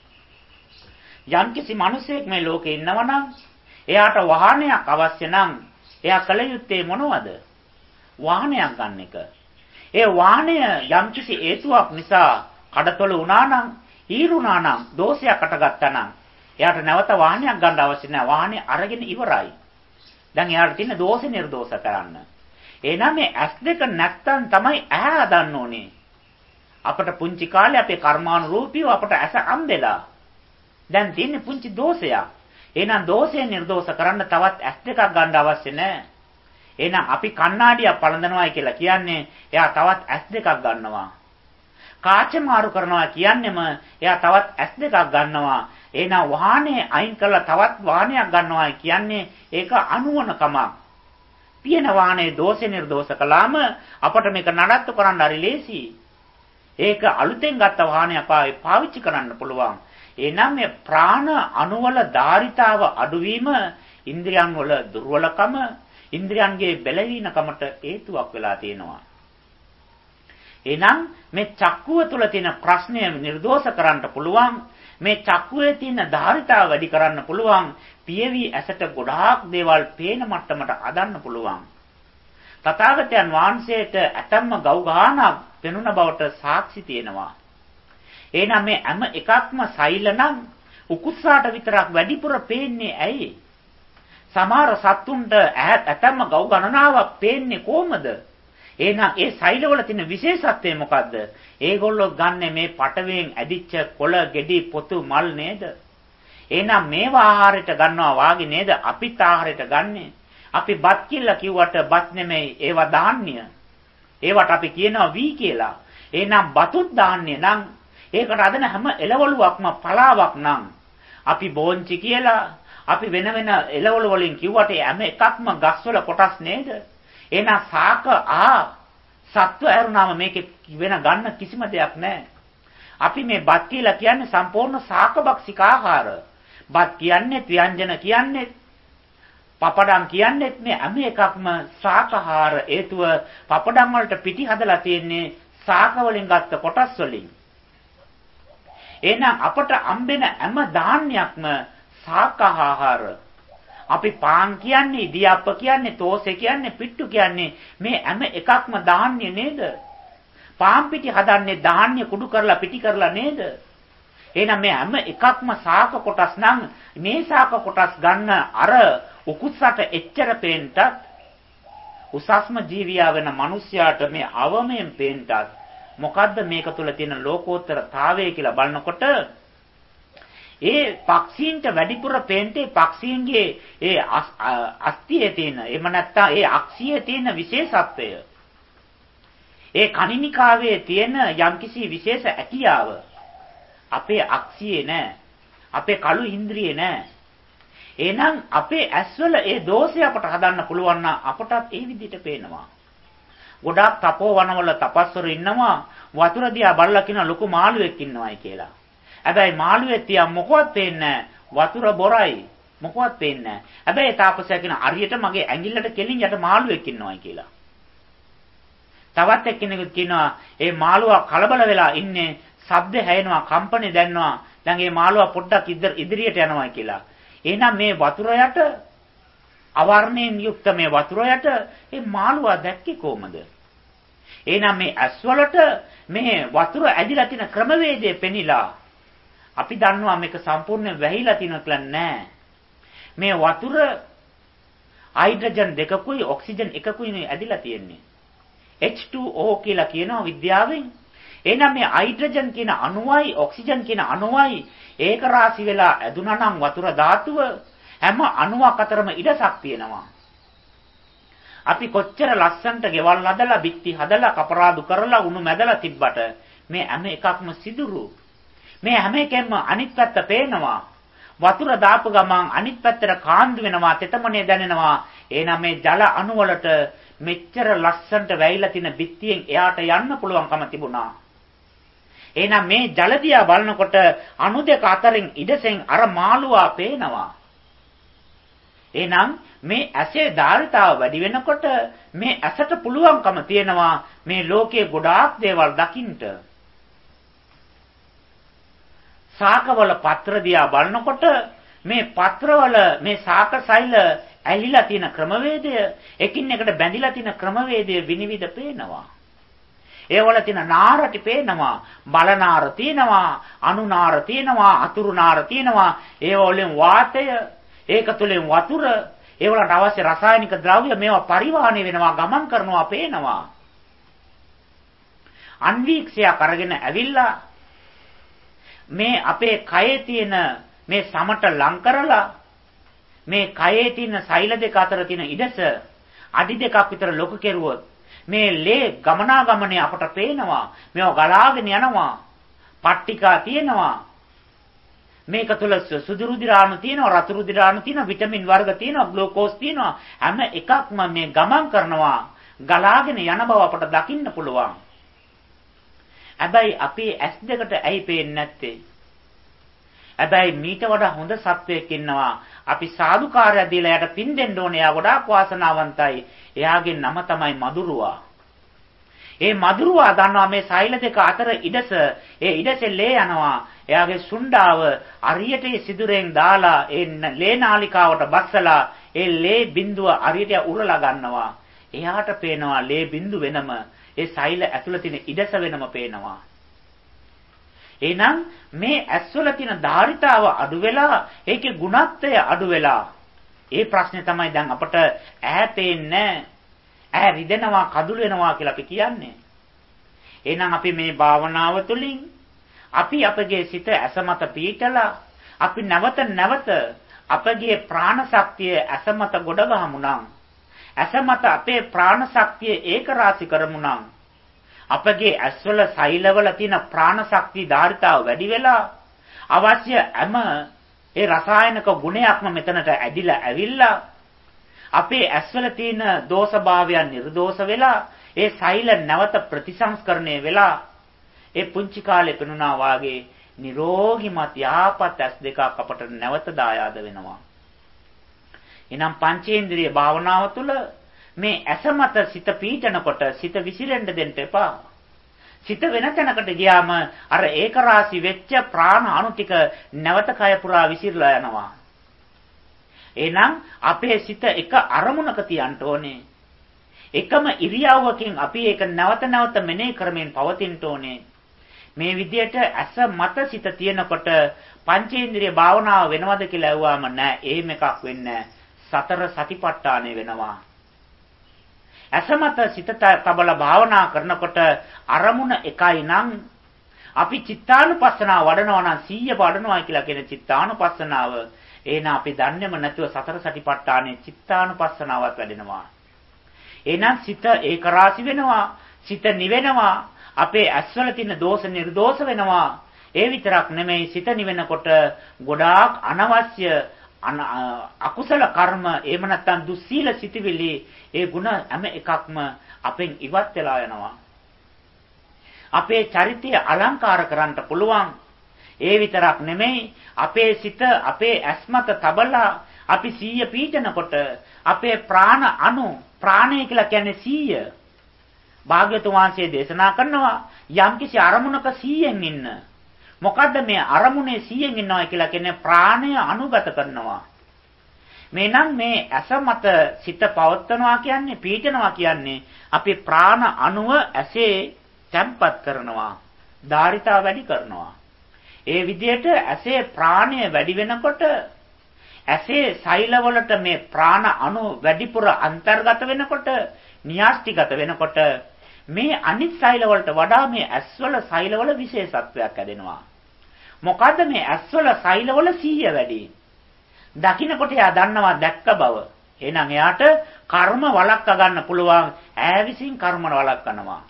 යම්කිසි මිනිසෙක් මේ ලෝකේ ඉන්නවා නම් එයාට වාහනයක් අවශ්‍ය නම් එයා කල යුත්තේ මොනවද? වාහනයක් ගන්න එක. ඒ වාහනය යම්කිසි හේතුවක් නිසා කඩතොල වුණා නම්, ඊරුණා නම්, දෝෂයක් අටගත්තා නම් එයාට නැවත වාහනයක් ගන්න අවශ්‍ය නැහැ. වාහනේ අරගෙන ඉවරයි. දැන් එයාට තියෙන දෝෂ නිර්දෝෂ කරන්න. එහෙනම් මේ ඇස් දෙක නැත්තම් තමයි ඇහැ හදන්න ඕනේ. අපට පුංචි කාලේ අපේ කර්මානුරූපීව අපට ඇස අම්බෙලා. දැන් තියෙන්නේ පුංචි දෝෂයක්. එහෙනම් දෝෂය නිර්දෝෂ කරන්න තවත් ඇස් දෙකක් ගන්න අවශ්‍ය නැහැ. එහෙනම් අපි කණ්ණාඩියක් පළඳනවායි කියලා කියන්නේ එයා තවත් ඇස් දෙකක් ගන්නවා. කාච මාරු කරනවා කියන්නේම එයා තවත් ඇස් දෙකක් ගන්නවා. එහෙනම් වාහනේ අයින් කරලා තවත් වාහනයක් ගන්නවා කියන්නේ ඒක අනුවණකමක්. පියන වාහනේ දෝෂ නිර්දෝෂ කළාම අපට මේක නඩත්තු කරන්න හරි ලේසි. ඒක අලුතෙන් ගත්ත වාහනයක් ආවේ පාවිච්චි කරන්න පුළුවන්. එනම් මේ ප්‍රාණ අණුවල ධාරිතාව අඩුවීම ඉන්ද්‍රියන් වල දුර්වලකම, ඉන්ද්‍රියන්ගේ බැලවීනකමට හේතුවක් වෙලා තියෙනවා. එනම් මේ චක්කුව තුළ තියෙන ප්‍රශ්නය නිර්දෝෂ කරන්න පුළුවන්. මේ චක්කුවේ තියෙන ධාරිතාව වැඩි කරන්න පුළුවන්. පියවි ඇසට ගොඩාක් දේවල් පේන මට්ටමට අදන්න පුළුවන්. තථාගතයන් වහන්සේට ඇතම්ම ගව් ගානක් පෙනුන බවට සාක්ෂි තියෙනවා. එහෙනම් මේ හැම එකක්ම සෛල නම් උකුස්සාට විතරක් වැඩිපුර පේන්නේ ඇයි? සමහර සත්තුන්ට ඇතම්ම ගව් ගණනාවක් පේන්නේ කොහමද? එහෙනම් ඒ සෛලවල තියෙන විශේෂත්වය මොකද්ද? ඒගොල්ලෝ ගන්නෙ මේ පටවෙන් ඇදිච්ච කොළ, ගෙඩි, පොතු, මල් නේද? එහෙනම් මේවා ආහාරයට ගන්නවා වාගේ නේද අපිත් ආහාරයට ගන්නෙ? අපි බත් කියලා කිව්වට බත් නෙමෙයි ඒවා ධාන්‍ය. ඒවට අපි කියනවා වී කියලා. එහෙනම් බතුත් ධාන්‍ය නම් ඒකට අදන හැම එළවලුවක්ම පලාවක් නම් අපි බෝංචි කියලා අපි වෙන වෙන එළවලු වලින් කිව්වට හැම එකක්ම ගස්වල කොටස් නේද? එහෙනම් සාක ආ සත්ව ඇරුණාම මේකේ වෙන ගන්න කිසිම දෙයක් නැහැ. අපි මේ බත් කියලා කියන්නේ සම්පූර්ණ සාකබක්සික ආහාර. බත් කියන්නේ ව්‍යංජන කියන්නේ පපඩම් කියන්නේ මේ හැම එකක්ම සාකාහාර. හේතුව පපඩම් වලට පිටි හදලා තියෙන්නේ සාක වලින් ගත්ත කොටස් වලින්. එහෙනම් අපට හම්බෙන හැම ධාන්‍යයක්ම සාකාහාර. අපි පාන් කියන්නේ, ඉදියාප්ප කියන්නේ, තෝසේ කියන්නේ, පිට්ටු කියන්නේ මේ හැම එකක්ම ධාන්‍ය නේද? පාන් පිටි හදන්නේ ධාන්‍ය කුඩු කරලා පිටි කරලා නේද? එහෙනම් මේ හැම එකක්ම සාක කොටස් නම් මේ සාක කොටස් ගන්න අර උකුස්සට එච්චර පේන්නත් උසස්ම ජීවියා වෙන මිනිස්යාට මේ අවමයෙන් පේන්නත් මොකද්ද මේක තුල තියෙන ලෝකෝත්තරතාවය කියලා බලනකොට ඒ පක්ෂීන්ට වැඩිපුර පේන්නේ පක්ෂීන්ගේ ඒ අස්තියේ තියෙන එහෙම නැත්නම් ඒ අක්ෂියේ තියෙන විශේෂත්වය. ඒ කණිනිකාවේ තියෙන යම්කිසි විශේෂ ඇකියාව අපේ අක්ෂියේ නැහැ. අපේ කළු ඉන්ද්‍රියේ නැහැ. එහෙනම් අපේ ඇස්වල ඒ දෝෂය අපට හදන්න පුළුවන් නම් අපටත් ඒ විදිහට පේනවා. ගොඩාක් තපෝවනවල තපස්වරු ඉන්නවා වතුර දිහා බලලා කියන ලොකු මාළුවෙක් ඉන්නවයි කියලා. හැබැයි මාළුවෙක් තියා මොකවත් පේන්නේ වතුර බොරයි. මොකවත් පේන්නේ නැහැ. හැබැයි තාපසයා කියන අරියට මගේ ඇඟිල්ලට කෙලින් යට මාළුවෙක් ඉන්නවයි කියලා. තවත් එක්කෙනෙකුත් කියනවා ඒ මාළුවා කලබල වෙලා ඉන්නේ ශබ්ද හැයෙනවා කම්පණේ දැනෙනවා. දැන් මේ මාළුවා පොඩ්ඩක් ඉදිරියට යනවා කියලා. එහෙනම් මේ වතුර යට අවර්ණයෙන් යුක්ත මේ වතුර යට මේ මාළුවා දැක්කේ කොහමද? එහෙනම් මේ ඇස්වලට මේ වතුර ඇදිලා තියෙන ක්‍රමවේදය පෙනිලා අපි දන්නවා මේක සම්පූර්ණයෙන් වැහිලා තියෙනවා කියලා නෑ. මේ වතුර හයිඩ්‍රජන් දෙකකුයි ඔක්සිජන් එකකුයි ඇදිලා තියෙන්නේ. H two O කියලා කියනවා විද්‍යාවෙන්. එහෙනම් මේ හයිඩ්‍රජන් කියන අණුවයි ඔක්සිජන් කියන අණුවයි ඒක රාශි වෙලා ඇදුනා නම් වතුර ධාතුව හැම අණුවක් අතරම ඉඩසක් තියෙනවා. අපි කොච්චර ලස්සනට ගෙවල් හදලා බිත්ති හදලා කපරාදු කරලා උණු මැදලා තිබ්බට මේ හැම එකක්ම සිදුරු. මේ හැම එකෙන්ම අනිත් පැත්ත පේනවා. වතුර දාපු ගමන් අනිත් පැත්තට කාන්දු වෙනවා, තෙතමනේ දැනෙනවා. එහෙනම් මේ ජල අණු වලට මෙච්චර ලස්සනට වැයිලා තියෙන බිත්තියෙන් එයාට යන්න පුළුවන්කම තිබුණා. එහෙනම් මේ ජල දිහා බලනකොට අණු දෙක අතරින් ඉඩසෙන් අර මාළුවා පේනවා. එහෙනම් මේ ඇසේ ධාරිතාව වැඩි වෙනකොට මේ ඇසට පුළුවන්කම තියෙනවා මේ ලෝකයේ ගොඩාක් දේවල් දකින්න. සාකවල පත්‍ර දිහා බලනකොට මේ පත්‍රවල මේ සාක සෛල ඇලිලා තියෙන ක්‍රමවේදය එකින් එකට බැඳිලා තියෙන ක්‍රමවේදය විනිවිද පේනවා. ඒවල තියෙන නාරටි පේනවා, බලනාර තියෙනවා, අනුනාර තියෙනවා, අතුරු නාර තියෙනවා. ඒ වලින් වාතය, ඒක තුළින් වතුර, ඒ වලට අවශ්‍ය රසායනික ද්‍රව්‍ය මේවා පරිවාහණය වෙනවා, ගමන් කරනවා පේනවා. අන්වීක්ෂයක් අරගෙන ඇවිල්ලා මේ අපේ කයේ තියෙන මේ සමට ලං කරලා මේ කයේ තියෙන සෛල දෙක අතර තියෙන ඉඩස අඩි දෙකක් විතර ලොකු කෙරුවොත් මේ ලේ ගමනාගමනේ අපට පේනවා. මේවා ගලාගෙන යනවා. පට්ටිකා තියෙනවා. මේක තුල සුදු රුධිරාණු තියෙනවා, රතු රුධිරාණු තියෙනවා, විටමින් වර්ග තියෙනවා, ග්ලූකෝස් තියෙනවා. හැම එකක්ම මේ ගමන් කරනවා. ගලාගෙන යන බව අපට දකින්න පුළුවන්. හැබැයි අපේ ඇස් දෙකට ඇයි පේන්නේ නැත්තේ? හැබැයි මීට වඩා හොඳ සත්වයක් ඉන්නවා. අපි සාදුකාරය දීලා යට පින් දෙන්න ඕනේ. එයා ගොඩාක් වාසනාවන්තයි. එයාගේ නම තමයි මදුරුවා. ඒ මදුරුවා දන්නවා මේ සෛල දෙක අතර ඉඩස, ඒ ඉඩසේ ලේ යනවා. එයාගේ සුණ්ඩාව අරියට සිදුරෙන් දාලා ඒ ලේ නාලිකාවට බස්සලා ඒ ලේ බිඳුව අරියට උරලා ගන්නවා. එයාට පේනවා ලේ බිඳු වෙනම, ඒ සෛල ඇතුළේ තියෙන ඉඩස වෙනම පේනවා. එහෙනම් මේ ඇස්වල තියෙන ධාරිතාව අඩු වෙලා ඒකේ ගුණත්වය අඩු වෙලා ඒ ප්‍රශ්නේ තමයි දැන් අපට ඈ පේන්නේ ඈ රිදෙනවා කඳුළු වෙනවා කියලා අපි කියන්නේ. එහෙනම් අපි මේ භාවනාව තුළින් අපි අපගේ සිත ඇස මත පීඨලා අපි නැවත නැවත අපගේ ප්‍රාණ ශක්තිය ඇස මත ගොඩ ගහමු නම් ඇස මත අපේ ප්‍රාණ ශක්තිය ඒක රාශි කරමු නම් අපගේ ඇස්වල සෛලවල තියෙන ප්‍රාණ ශක්තිය ධාරිතාව වැඩි වෙලා අවශ්‍ය හැම ඒ රසායනික ගුණයක්ම මෙතනට ඇදිලා ඇවිල්ලා අපේ ඇස්වල තියෙන දෝෂභාවයන් නිර්දෝෂ වෙලා ඒ සෛල නැවත ප්‍රතිසංස්කරණය වෙලා ඒ පුංචි කාලේ පෙනුනා වාගේ නිරෝගිමත් යහපත් ඇස් දෙකක් අපට නැවත දායාද වෙනවා. එනම් පංචේන්ද්‍රිය භාවනාව තුළ මේ ඇස මත සිත පීඩනකොට සිත විසිරෙන්න දෙන්න එපා. සිත වෙන තැනකට ගියාම අර ඒක රාශි වෙච්ච ප්‍රාණ අණු ටික නැවත කය පුරා විසිරලා යනවා. එහෙනම් අපේ සිත එක අරමුණක තියන්න ඕනේ. එකම ඉරියව්වකින් අපි ඒක නැවත නැවත මෙනෙහි කරමින් පවතින්න ඕනේ. මේ විදියට ඇස මත සිත තියෙනකොට පංචේන්ද්‍රිය භාවනාව වෙනවද කියලා ඇහුවාම නෑ. එහෙම එකක් වෙන්නේ සතර සතිපට්ඨානෙ වෙනවා. ඇස මත සිත තබලා භාවනා කරනකොට අරමුණ එකයි නම් අපි චිත්තානුපස්සනාව වඩනවා නම් සීය වඩනවා කියලා කියන චිත්තානුපස්සනාව එහෙනම් අපි දන්නේම නැතුව සතර සතිපට්ඨානේ චිත්තානුපස්සනාවත් වැඩෙනවා. එහෙනම් සිත ඒකරාශි වෙනවා, සිත නිවෙනවා, අපේ ඇස්වල තියෙන දෝෂ නිර්දෝෂ වෙනවා. ඒ විතරක් නෙමෙයි සිත නිවෙනකොට ගොඩාක් අනවශ්‍ය අකුසල කර්ම එහෙම නැත්නම් දුස්සීල සිටිවිලි ඒ ಗುಣ හැම එකක්ම අපෙන් ඉවත් වෙලා යනවා. අපේ චරිතය අලංකාර කරන්න පුළුවන්. ඒ විතරක් නෙමෙයි අපේ සිත අපේ ඇස්මත තබලා අපි සීය පීඩනකොට අපේ ප්‍රාණ අණු ප්‍රාණය කියලා කියන්නේ සීය. භාග්‍යතුන් වහන්සේ දේශනා කරනවා යම්කිසි අරමුණක සීයෙන් ඉන්න. මොකද්ද මේ අරමුණේ සීයෙන් ඉන්නවා කියලා කියන්නේ ප්‍රාණය අනුගත කරනවා. මේනම් මේ ඇස මත සිත පවත්වනවා කියන්නේ පීඩනවා කියන්නේ අපි ප්‍රාණ අණුව ඇසේ තැම්පත් කරනවා. ධාරිතාව වැඩි කරනවා. ඒ විදිහට ඇසේ ප්‍රාණය වැඩි වෙනකොට ඇසේ සෛලවලට මේ ප්‍රාණ අණු වැඩිපුර අන්තර්ගත වෙනකොට න්‍යාස්ටිගත වෙනකොට මේ අනිත් සෛලවලට වඩා මේ ඇස්වල සෛලවල විශේෂත්වයක් ඇදෙනවා. මොකද මේ ඇස්වල සෛලවල සීය වැඩි. දකින්නකොට එයා දන්නවා දැක්ක බව. එහෙනම් එයාට කර්ම වළක්වා ගන්න පුළුවන්. ඈ විසින් කර්ම වළක්වනවා.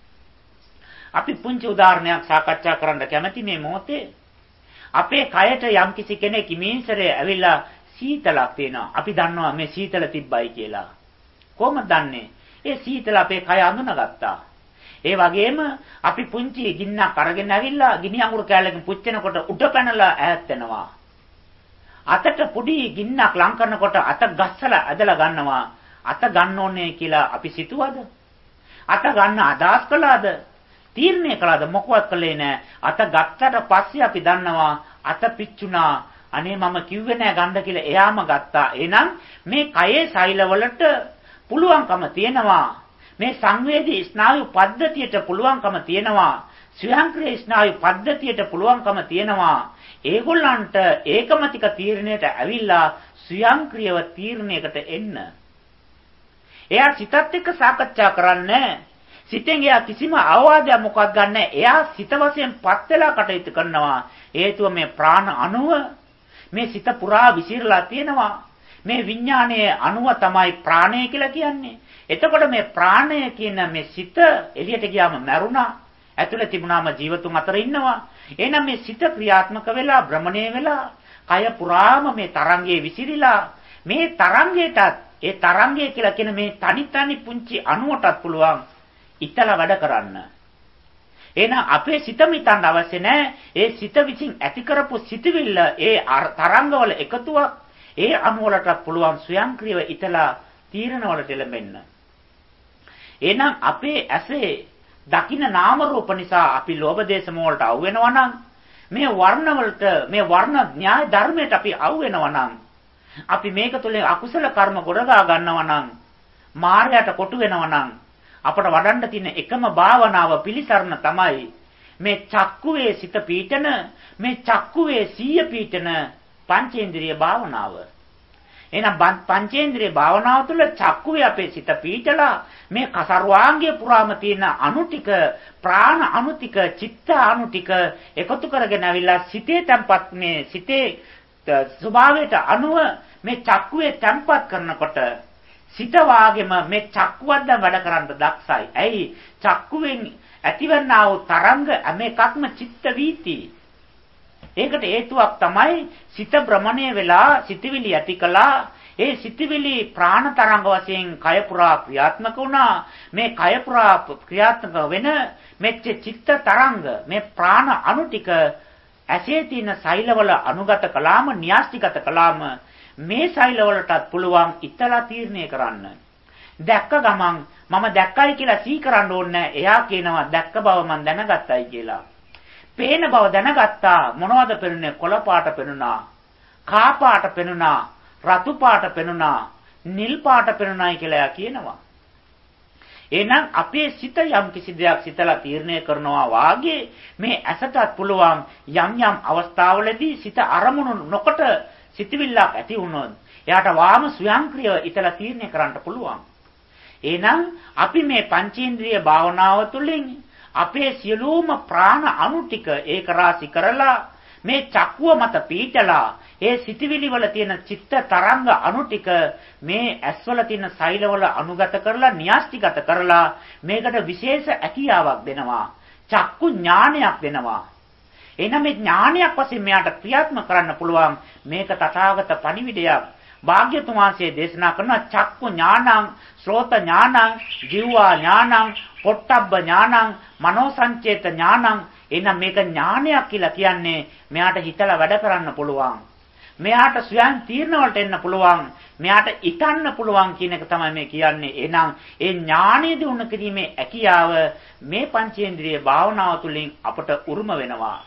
අපි පුංචි උදාහරණයක් සාකච්ඡා කරන්න කැමති මේ මොහොතේ. අපේ කයට යම්කිසි කෙනෙක් ඉමේසරේ ඇවිල්ලා සීතලක් තියෙනවා. අපි දන්නවා මේ සීතල තිබ්බයි කියලා. කොහොමද දන්නේ? ඒ සීතල අපේ කය අඳුනගත්තා. ඒ වගේම අපි පුංචි ගින්නක් අරගෙන ඇවිල්ලා ගිනි අඟුරු කෑල්ලකින් පුච්චනකොට උඩ පැනලා ඈත් වෙනවා. අතට පොඩි ගින්නක් ලං කරනකොට අත ගස්සලා ඇදලා ගන්නවා. අත ගන්න ඕනේ කියලා අපි සිතුවද? අත ගන්න අදහස් කළාද? තීරණය කළාද? මොකවත් කළේ නැහැ. අත ගත්තට පස්සේ අපි දන්නවා අත පිච්චුණා. අනේ මම කිව්වේ නෑ ගන්න කියලා එයාම ගත්තා. එහෙනම් මේ කයේ සෛලවලට පුළුවන්කම තියෙනවා. මේ සංවේදී ස්නායු පද්ධතියට පුළුවන්කම තියෙනවා. ස්වයංක්‍රීය ස්නායු පද්ධතියට පුළුවන්කම තියෙනවා. ඒගොල්ලන්ට ඒකමතික තීරණයට ඇවිල්ලා ස්වයංක්‍රීයව තීරණයකට එන්න. එයා සිතත් එක්ක සාකච්ඡා කරන්නේ. සිතෙන් එයා කිසිම අවවාදයක් මොකක්ද ගන්න. එයා සිත වශයෙන් පත් වෙලා කටයුතු කරනවා. හේතුව මේ ප්‍රාණ අණුව මේ සිත පුරා විසිරලා තියෙනවා. මේ විඥානයේ අණුව තමයි ප්‍රාණය කියලා කියන්නේ. එතකොට මේ ප්‍රාණය කියන මේ සිත එළියට ගියාම මැරුණා. ඇතුළේ තිබුණාම ජීවතුන් අතර ඉන්නවා. එහෙනම් මේ සිත ක්‍රියාත්මක වෙලා භ්‍රමණය වෙලා කය පුරාම මේ තරංගයේ විසිරිලා මේ තරංගයටත් ඒ තරංගය කියලා කියන මේ තනි තනි පුංචි අණුවටත් පුළුවන් ඉතලා වැඩ කරන්න. එහෙනම් අපේ සිත මිතන්න අවශ්‍ය නැහැ. ඒ සිත විසින් ඇති කරපු සිතවිල්ල ඒ තරංගවල එකතුවක් ඒ අණුවලට පුළුවන් ස්වයංක්‍රීයව ඉතලා තීරණවලට එළඹෙන්න. එහෙනම් අපේ ඇසේ දකින්න නාම රූප නිසා අපි ලෝභ දේශ මොහොල්ට අවු වෙනවා නම් මේ වර්ණ වලට මේ වර්ණ න්‍යාය ධර්මයට අපි අවු වෙනවා නම් අපි මේක තුළින් අකුසල කර්ම ගොඩගා ගන්නවා නම් මායයට කොටු වෙනවා නම් අපට වඩන්න තියෙන එකම භාවනාව පිළිසරණ තමයි මේ චක්කුවේ සිත පීඨන මේ චක්කුවේ සීය පීඨන පංචේන්ද්‍රිය භාවනාව. එහෙනම් පංචේන්ද්‍රිය භාවනාව තුළ චක්කුවේ අපේ සිත පීඨලා මේ කසර්වාංගයේ පුරාම තියෙන අණු ටික ප්‍රාණ අණු ටික චිත්ත අණු ටික එකතු කරගෙන අවිලා සිතේ තැම්පත් මේ සිතේ ස්වභාවයට අනුව මේ චක්කුවේ තැම්පත් කරනකොට සිත වාගෙම මේ චක්කුවත් දැන් වැඩ කරන්න දක්ෂයි. ඇයි? චක්කුවෙන් ඇතිවන්නා වූ තරංග හැම එකක්ම චිත්ත වීති. ඒකට හේතුවක් තමයි සිත භ්‍රමණය වෙලා සිතවිලි ඇති කළා. ඒ සිතවිලි ප්‍රාණ තරංග වශයෙන් කය පුරා ක්‍රියාත්මක වුණා. මේ කය පුරා ක්‍රියාත්මක වෙන මෙච්ච චිත්ත තරංග මේ ප්‍රාණ අණු ටික ඇසේ තියෙන සෛලවල අනුගත කළාම න්‍යාස්තිගත කළාම මේ සෛලවලටත් පුළුවන් ඉතලා තීරණය කරන්න. දැක්ක ගමන් මම දැක්කයි කියලා සී කරන්න ඕනේ. එයා කියනවා දැක්ක බව මම දැනගත්තයි කියලා. පේන බව දැනගත්තා. මොනවද පෙනුනේ? කොළ පාට පෙනුණා. කා පාට පෙනුණා. රතු පාට පෙනුණා. නිල් පාට පෙනුණායි කියලා එයා කියනවා. එහෙනම් අපේ සිත යම් කිසි දෙයක් සිතලා තීරණය කරනවා වාගේ මේ ඇසටත් පුළුවන් යම් යම් අවස්ථාවලදී සිත අරමුණු නොකොට සිතවිල්ලක් ඇති වුණොත් එයාට වාම ස්වයංක්‍රීයව ඉතලා තීරණය කරන්න පුළුවන්. එහෙනම් අපි මේ පංචේන්ද්‍රිය භාවනාව තුළින් අපේ සියලුම ප්‍රාණ අණු ටික ඒක රාශි කරලා මේ චක්කුව මත පීඨලා ඒ සිතවිලි වල තියෙන චිත්ත තරංග අණු ටික මේ ඇස්වල තියෙන සෛලවල අනුගත කරලා න්‍යාස්තිගත කරලා මේකට විශේෂ ඇකියාවක් දෙනවා. චක්කු ඥානයක් දෙනවා. එනනම් මේ ඥානයක් වශයෙන් මෙයාට ක්‍රියාත්මක කරන්න පුළුවන් මේක තථාගත පණිවිඩයක්. භාග්‍යතුන් වහන්සේ දේශනා කරන චක්කු ඥානං, ශ්‍රෝත ඥානං, ජීවා ඥානං, පොට්ටබ්බ ඥානං, මනෝ සංචේත ඥානං. එනනම් මේක ඥානයක් කියලා කියන්නේ මෙයාට හිතලා වැඩ කරන්න පුළුවන්. මෙයාට ස්වයං තීරණ වලට එන්න පුළුවන්. මෙයාට ඉතන්න පුළුවන් කියන එක තමයි මේ කියන්නේ. එහෙනම් ඒ ඥානීය දිනු කිරීමේ හැකියාව මේ පංචේන්ද්‍රිය භාවනාව තුළින් අපට උරුම වෙනවා.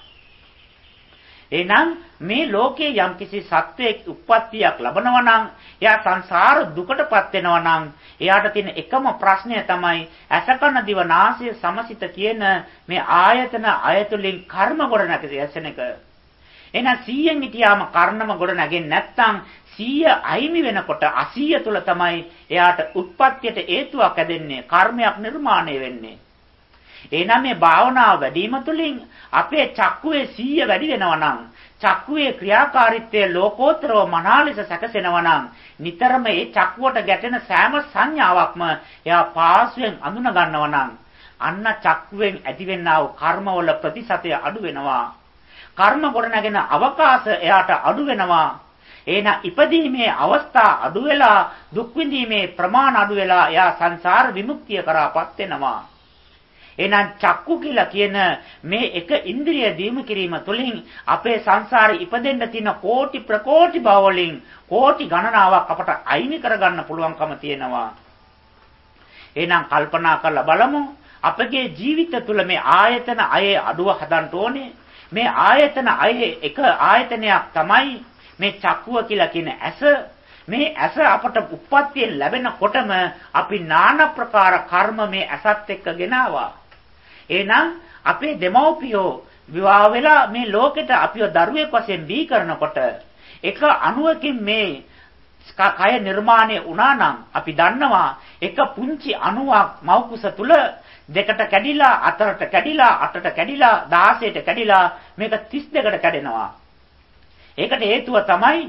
එහෙනම් මේ ලෝකයේ යම්කිසි සත්වයක් උප්පත්තියක් ලබනවා නම් එයා සංසාර දුකටපත් වෙනවා නම් එයාට තියෙන එකම ප්‍රශ්නය තමයි අසකන දිව නාසය සමසිත කියන මේ ආයතන අයතුලින් කර්ම ගොඩ නැති ඇසෙන එක. එහෙනම් සීයෙන් හිටියාම කර්ණම ගොඩ නැගෙන්නේ නැත්නම් සීය අයිමි වෙනකොට අසීය තුල තමයි එයාට උත්පත්තියට හේතුවක් හැදෙන්නේ, කර්මයක් නිර්මාණය වෙන්නේ. එහෙනම් මේ භාවනාව වැඩිම තුලින් අපේ චක්කුවේ සීය වැඩි වෙනවා නම්, චක්කුවේ ක්‍රියාකාරීත්වය ලෝකෝත්තරව මනාලෙස සැකසෙනවා නම්, නිතරම මේ චක්කුවට ගැටෙන සෑම සංඥාවක්ම එයා පාසුවෙන් අඳුන ගන්නවා නම්, අන්න චක්කුවෙන් ඇතිවෙනා වූ කර්මවල ප්‍රතිශතය අඩු වෙනවා. කර්ම ගොඩනගෙන අවකාශ එයාට අඩු වෙනවා. එහෙනම් ඉපදීමේ අවස්ථා අඩු වෙලා දුක් විඳීමේ ප්‍රමාණ අඩු වෙලා එයා සංසාර විමුක්තිය කරාපත් වෙනවා. එහෙනම් චක්කු කියලා කියන මේ එක ඉන්ද්‍රිය දියුණු කිරීම තුළින් අපේ සංසාරේ ඉපදෙන්න තියෙන කෝටි ප්‍රකෝටි භව වලින් කෝටි ගණනාවක් අපට අයිමි කරගන්න පුළුවන්කම තියෙනවා. එහෙනම් කල්පනා කරලා බලමු අපගේ ජීවිත තුළ මේ ආයතන අයේ අඩුව හදන්න ඕනේ. මේ ආයතන අයේ එක ආයතනයක් තමයි මේ චක්කුව කියලා කියන ඇස. මේ ඇස අපට උප්පත්තියෙන් ලැබෙනකොටම අපි নানা ප්‍රකාර කර්ම මේ ඇසත් එක්ක ගෙනාවා. එහෙනම් අපේ දෙමව්පියෝ විවාහ වෙලා මේ ලෝකෙට අපිව දරුවෙක් වශයෙන් බිහි කරනකොට එක අණුවකින් මේ කය නිර්මාණය වුණා නම් අපි දන්නවා එක පුංචි අණුවක් මව්කුස තුල දෙකට කැඩිලා හතරට කැඩිලා අටට කැඩිලා දහසට කැඩිලා මේක තිස් දෙකට කැඩෙනවා. ඒකට හේතුව තමයි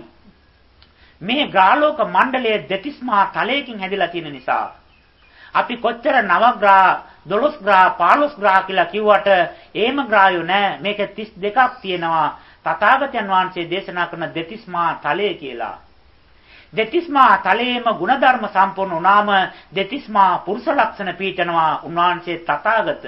මේ ග්‍රහලෝක මණ්ඩලයේ දෙතිස් මහා තලයකින් හැදිලා තියෙන නිසා. අපි කොච්චර නව ග්‍රහ, දොළොස් ග්‍රහ, පහළොස් ග්‍රහ කියලා කිව්වට ඒම ග්‍රහයෝ නෑ. මේක තිස් දෙකක් තියෙනවා. තථාගතයන් වහන්සේ දේශනා කරන දෙතිස් මහා තලය කියලා. දෙතිස් මහා තලයේම ಗುಣධර්ම සම්පූර්ණ වුණාම දෙතිස් මහා පුරුෂ ලක්ෂණ පීඨනවා උන්වහන්සේ තථාගත.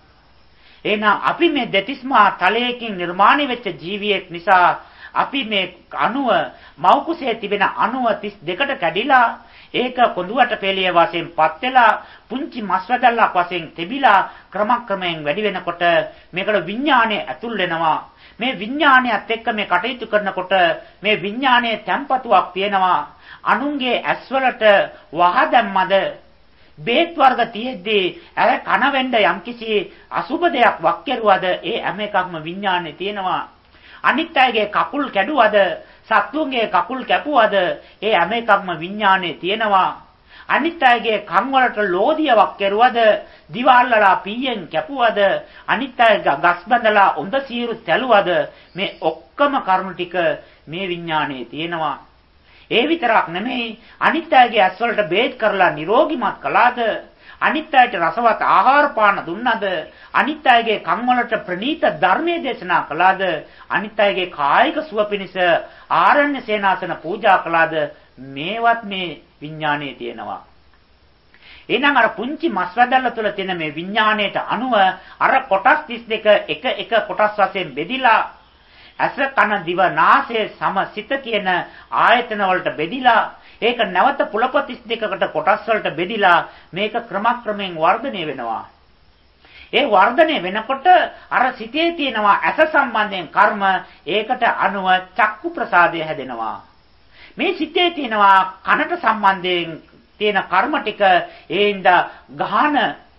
එහෙනම් අපි මේ දෙතිස් මහා තලයකින් නිර්මාණය වෙච්ච ජීවියෙක් නිසා අපි මේ අණුව මෞකුසේ තිබෙන අණුව තිස් දෙකට කැඩිලා ඒක කොඳුවට පෙළිය වශයෙන් පත් වෙලා පුංචි මස් වැදල්ලක් වශයෙන් තිබිලා ක්‍රමක්‍රමයෙන් වැඩි වෙනකොට මේකට විඥාණය ඇතුල් වෙනවා. මේ විඥාණයත් එක්ක මේ කටයුතු කරනකොට මේ විඥාණයේ තැම්පතුවක් තියෙනවා. අනුන්ගේ ඇස්වලට වහ දැම්මද බේත් වර්ග තියෙද්දී අර කන වෙන්න යම්කිසි අසුබ දෙයක් වක් කෙරුවද ඒ හැම එකක්ම විඥාණයේ තියෙනවා. අනිත් අයගේ කකුල් කැඩුවද සත්තුන්ගේ කකුල් කැපුවද ඒ හැම එකක්ම විඥානයේ තියෙනවා. අනිත් අයගේ කන් වලට ලෝදියාවක් කෙරුවද දිවාල්ලලා පීයෙන් කැපුවද අනිත් අය ගස් බඳලා උඳ සීරු තැළුවද මේ ඔක්කොම කරුණු ටික මේ විඥානයේ තියෙනවා. ඒ විතරක් නෙමෙයි අනිත් අයගේ ඇස් වලට බේත් කරලා නිරෝගිමත් කළාද අනිත් අයට රසවත් ආහාර පාන දුන්නද අනිත් අයගේ කන් වලට ප්‍රණීත ධර්මයේ දේශනා කළාද අනිත් අයගේ කායික සුව පිණිස ආරණ්‍ය සේනාසන පූජා කළාද මේවත් මේ විඥානයේ තියෙනවා. එහෙනම් අර පුංචි මස්වැදල්ල තුළ තියෙන මේ විඥාණයට අනුව අර කොටස් තිස් දෙක එක එක කොටස් වශයෙන් බෙදිලා ඇස කන දිව නාසය සම සිත කියන ආයතන වලට බෙදිලා ඒක නැවත පුලප තිස් දෙකකට කොටස් වලට බෙදිලා මේක ක්‍රමක්‍රමයෙන් වර්ධනය වෙනවා. ඒ වර්ධනය වෙනකොට අර සිතේ තියෙනවා ඇස සම්බන්ධයෙන් කර්ම ඒකට අනුව චක්කු ප්‍රසාදය හැදෙනවා. මේ සිතේ තියෙනවා කනට සම්බන්ධයෙන් තියෙන කර්ම ටික ඒින්ද ගහන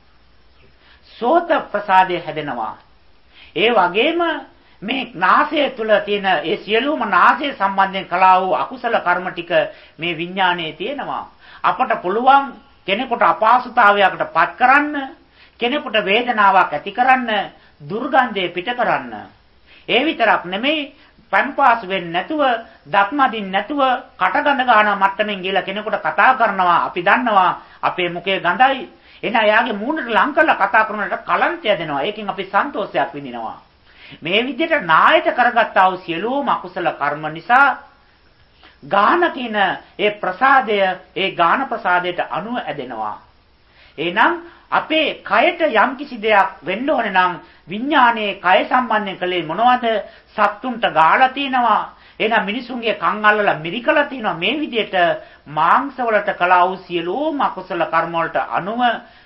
සෝත ප්‍රසාදය හැදෙනවා. ඒ වගේම මේ නාසය තුල තියෙන ඒ සියලුම නාසය සම්බන්ධයෙන් කළා වූ අකුසල කර්ම ටික මේ විඥානයේ තියෙනවා. අපට පුළුවන් කෙනෙකුට අපහසුතාවයකට පත් කරන්න, කෙනෙකුට වේදනාවක් ඇති කරන්න, දුර්ගන්ධය පිට කරන්න. ඒ විතරක් නෙමෙයි පන්පාස් වෙන්නේ නැතුව, දත්මදින් නැතුව, කටගඳ ගන්න මට්ටමින් ගිහලා කෙනෙකුට කතා කරනවා අපි දන්නවා අපේ මුඛයේ ගඳයි. එන එයාගේ මූණට ලං කරලා කතා කරනකොට කලන්තය දෙනවා. ඒකෙන් අපි සන්තෝෂයක් විඳිනවා. මේ විදිහට නායත කරගත්තා වූ සියලුම අකුසල කර්ම නිසා ගාන කියන ඒ ප්‍රසාදය ඒ ගාන ප්‍රසාදයට අනුව ඇදෙනවා. එහෙනම් අපේ කයට යම්කිසි දෙයක් වෙන්න ඕනේ නම් විඥානයේ කය සම්බන්ධයෙන් කලේ මොනවද? සත්තුන්ට ගාලා තිනවා. එහෙනම් මිනිසුන්ගේ කන් අල්ලලා මිරිකලා තිනවා. මේ විදිහට මාංශ වලට කළා වූ සියලුම අකුසල කර්ම වලට අනුව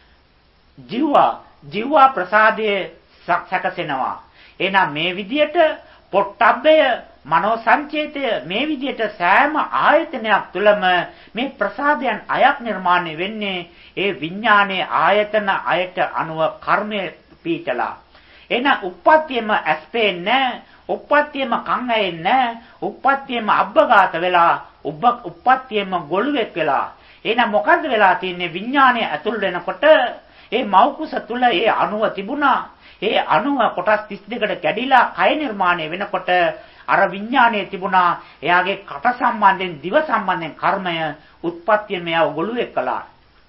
ජීවා ජීවා ප්‍රසාදයේ සැකසෙනවා. එහෙනම් මේ විදිහට පොට්ටබ්බය මනෝ සංචේතය මේ විදිහට සෑම ආයතනයක් තුළම මේ ප්‍රසාදයන් අයක් නිර්මාණය වෙන්නේ ඒ විඥානයේ ආයතන අයට අනුව කර්මය පීඨලා. එහෙනම් උප්පත්තියම ඇස් පේන්නේ, උප්පත්තියම කන් ඇහෙන්නේ, උප්පත්තියම අබ්බගත වෙලා, උප්පත්තියම ගොළුෙක් වෙලා. එහෙනම් මොකද්ද වෙලා තින්නේ? විඥානය ඇතුල් වෙනකොට ඒ මෞකුස තුල ඒ අණුව තිබුණා. ඒ අණුව කොටස් තිස් දෙකකට කැඩිලා කය නිර්මාණය වෙනකොට අර විඥානයේ තිබුණා එයාගේ කට සම්බන්ධයෙන් දිව සම්බන්ධයෙන් කර්මය උත්පත්තිය මෙයව ගොළුෙක් කළා.